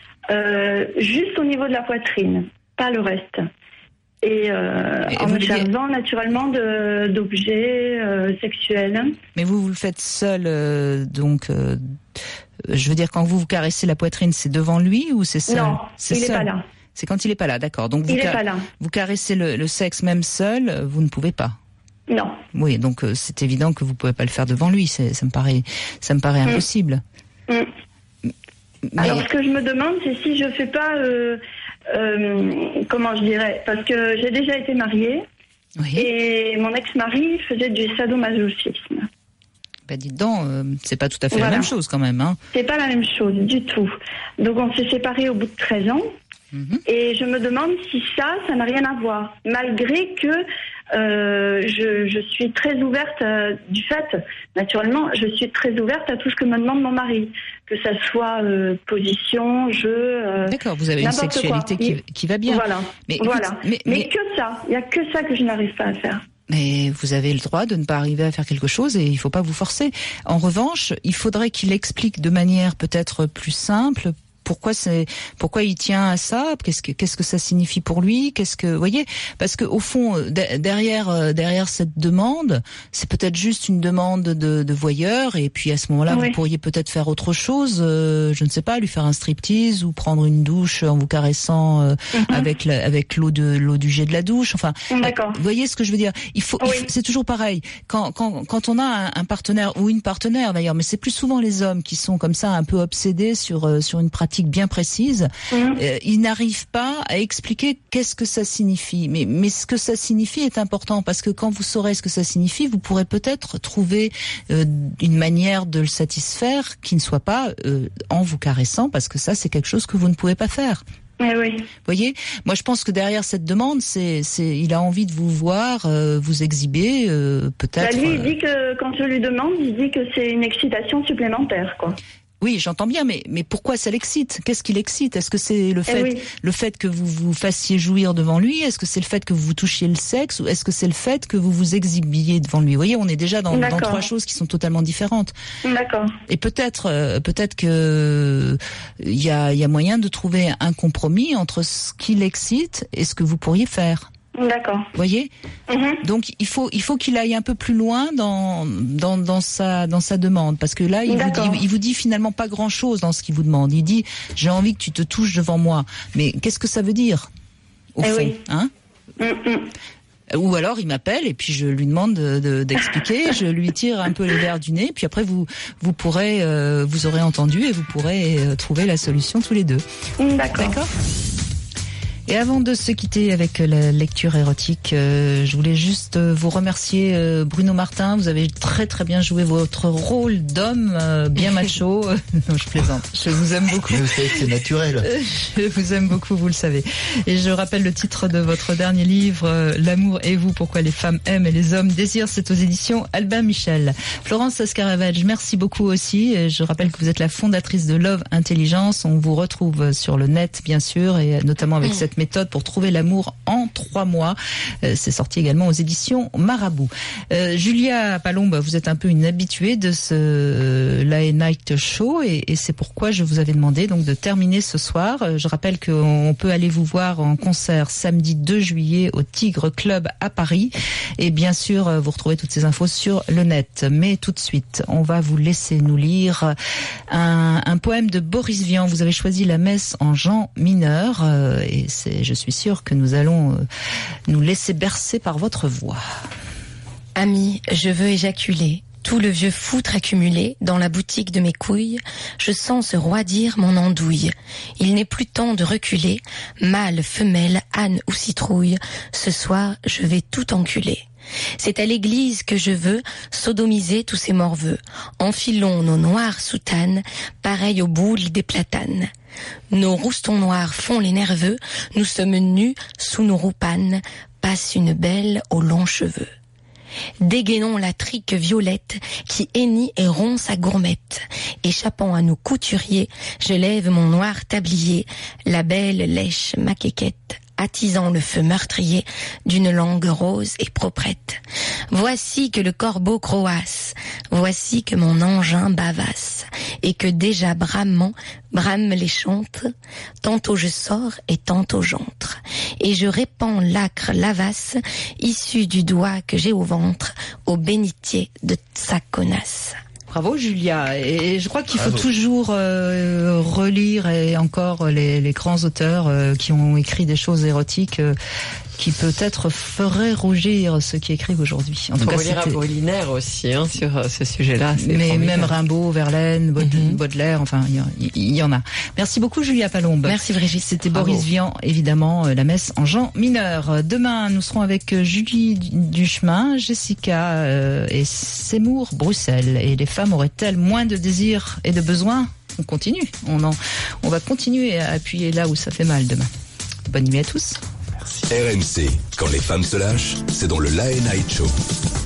S15: juste au niveau de la poitrine, pas le reste. Et en me servant naturellement d'objets sexuels.
S2: Mais vous le faites seul, donc... je veux dire, quand vous caressez la poitrine, c'est devant lui ou c'est seul?
S15: Non,
S2: c'est
S15: il n'est
S2: seul.
S15: pas là.
S2: C'est quand il n'est pas là, d'accord. Donc
S15: il n'est pas là.
S2: Vous caressez le sexe même seul, vous ne pouvez pas.
S15: Non.
S2: Oui, donc c'est évident que vous ne pouvez pas le faire devant lui. Ça me paraît impossible.
S15: Mais... Alors ce que je me demande, c'est si je fais pas, comment je dirais, parce que j'ai déjà été mariée et mon ex-mari faisait du sadomasochisme.
S2: Ben dites donc, c'est pas tout à fait la même chose quand même, hein.
S15: C'est pas la même chose du tout. Donc on s'est séparés au bout de 13 ans. Et je me demande si ça n'a rien à voir. Malgré que je suis très ouverte du fait, naturellement, je suis très ouverte à tout ce que me demande mon mari. Que ça soit position, jeu,
S2: d'accord, vous avez une sexualité qui va bien.
S15: Voilà. Mais que ça, il n'y a que ça que je n'arrive pas à faire.
S2: Mais vous avez le droit de ne pas arriver à faire quelque chose et il ne faut pas vous forcer. En revanche, il faudrait qu'il explique de manière peut-être plus simple pourquoi il tient à ça, qu'est-ce que ça signifie pour lui, vous voyez, parce que au fond derrière cette demande, c'est peut-être juste une demande de voyeur et puis à ce moment-là vous pourriez peut-être faire autre chose, je ne sais pas, lui faire un striptease ou prendre une douche en vous caressant avec l'eau du jet de la douche, enfin vous voyez ce que je veux dire, c'est toujours pareil quand on a un partenaire ou une partenaire d'ailleurs, mais c'est plus souvent les hommes qui sont comme ça un peu obsédés sur une pratique bien précise, ils n'arrivent pas à expliquer qu'est-ce que ça signifie. Mais ce que ça signifie est important parce que quand vous saurez ce que ça signifie, vous pourrez peut-être trouver une manière de le satisfaire qui ne soit pas en vous caressant, parce que ça, c'est quelque chose que vous ne pouvez pas faire.
S15: Oui.
S2: Vous voyez, moi je pense que derrière cette demande, il a envie de vous voir, vous exhiber, peut-être.
S15: Lui, il dit que quand je lui demande, il dit que c'est une excitation supplémentaire, quoi.
S2: Oui, j'entends bien, mais pourquoi ça l'excite? Qu'est-ce qui l'excite? Est-ce que c'est le fait que vous vous fassiez jouir devant lui? Est-ce que c'est le fait que vous vous touchiez le sexe? Ou est-ce que c'est le fait que vous vous exhibiez devant lui? Vous voyez, on est déjà dans trois choses qui sont totalement différentes.
S15: D'accord.
S2: Et peut-être que il y a moyen de trouver un compromis entre ce qui l'excite et ce que vous pourriez faire.
S15: D'accord.
S2: Vous voyez? Donc il faut qu'il aille un peu plus loin dans sa demande, parce que là il vous dit finalement pas grand chose dans ce qu'il vous demande. Il dit j'ai envie que tu te touches devant moi, mais qu'est-ce que ça veut dire au fond, hein? Ou alors il m'appelle et puis je lui demande d'expliquer, je lui tire un peu les verres du nez, puis après vous aurez entendu et vous pourrez trouver la solution tous les deux.
S15: D'accord.
S2: Et avant de se quitter avec la lecture érotique, je voulais juste vous remercier, Bruno Martin. Vous avez très très bien joué votre rôle d'homme bien macho. Non, je plaisante. Je vous aime beaucoup.
S3: Mais vous savez que c'est naturel.
S2: Je vous aime beaucoup, vous le savez. Et je rappelle le titre de votre dernier livre, L'amour et vous, pourquoi les femmes aiment et les hommes désirent. C'est aux éditions Albin Michel. Florence Escaravage, merci beaucoup aussi. Et je rappelle que vous êtes la fondatrice de Love Intelligence. On vous retrouve sur le net, bien sûr, et notamment avec cette méthode pour trouver l'amour en 3 mois. C'est sorti également aux éditions Marabout. Julia Palombe, vous êtes un peu une habituée de ce Late Night Show et c'est pourquoi je vous avais demandé donc de terminer ce soir. Je rappelle qu'on peut aller vous voir en concert samedi 2 juillet au Tigre Club à Paris et bien sûr vous retrouvez toutes ces infos sur le net. Mais tout de suite, on va vous laisser nous lire un poème de Boris Vian. Vous avez choisi la messe en Jean mineur et je suis sûre que nous allons nous laisser bercer par votre voix.
S4: Ami, je veux éjaculer. Tout le vieux foutre accumulé dans la boutique de mes couilles, je sens se roidir mon andouille. Il n'est plus temps de reculer, mâle, femelle, âne ou citrouille, ce soir je vais tout enculer. C'est à l'église que je veux sodomiser tous ces morveux. Enfilons nos noires soutanes, pareilles aux boules des platanes. Nos roustons noirs font les nerveux, nous sommes nus sous nos roupanes, passe une belle aux longs cheveux. Dégainons la trique violette qui hennit et rompt sa gourmette. Échappant à nos couturiers, je lève mon noir tablier, la belle lèche ma quéquette, attisant le feu meurtrier d'une langue rose et proprette. Voici que le corbeau croasse, voici que mon engin bavasse, et que déjà bramant brame les chantres, tantôt je sors et tantôt j'entre, et je répands l'acre lavasse, issue du doigt que j'ai au ventre, au bénitier de sa connasse.
S2: Bravo Julia, et je crois qu'il faut toujours relire et encore les grands auteurs qui ont écrit des choses érotiques qui peut-être feraient rougir ceux qui écrivent aujourd'hui.
S9: En tout cas, relire Apollinaire aussi sur ce sujet-là.
S2: Mais formidable. Même Rimbaud, Verlaine, Baudelaire, enfin il y en a. Merci beaucoup Julia Palombe.
S4: Merci Brigitte.
S2: C'était Boris Vian, évidemment, la messe en Jean mineur. Demain, nous serons avec Julie Duchemin, Jessica et Seymour Bruxelles. Et les femmes auraient-elles moins de désirs et de besoins? On continue. On va continuer à appuyer là où ça fait mal demain. Bonne nuit à tous.
S1: RMC, quand les femmes se lâchent, c'est dans le Late Night Show.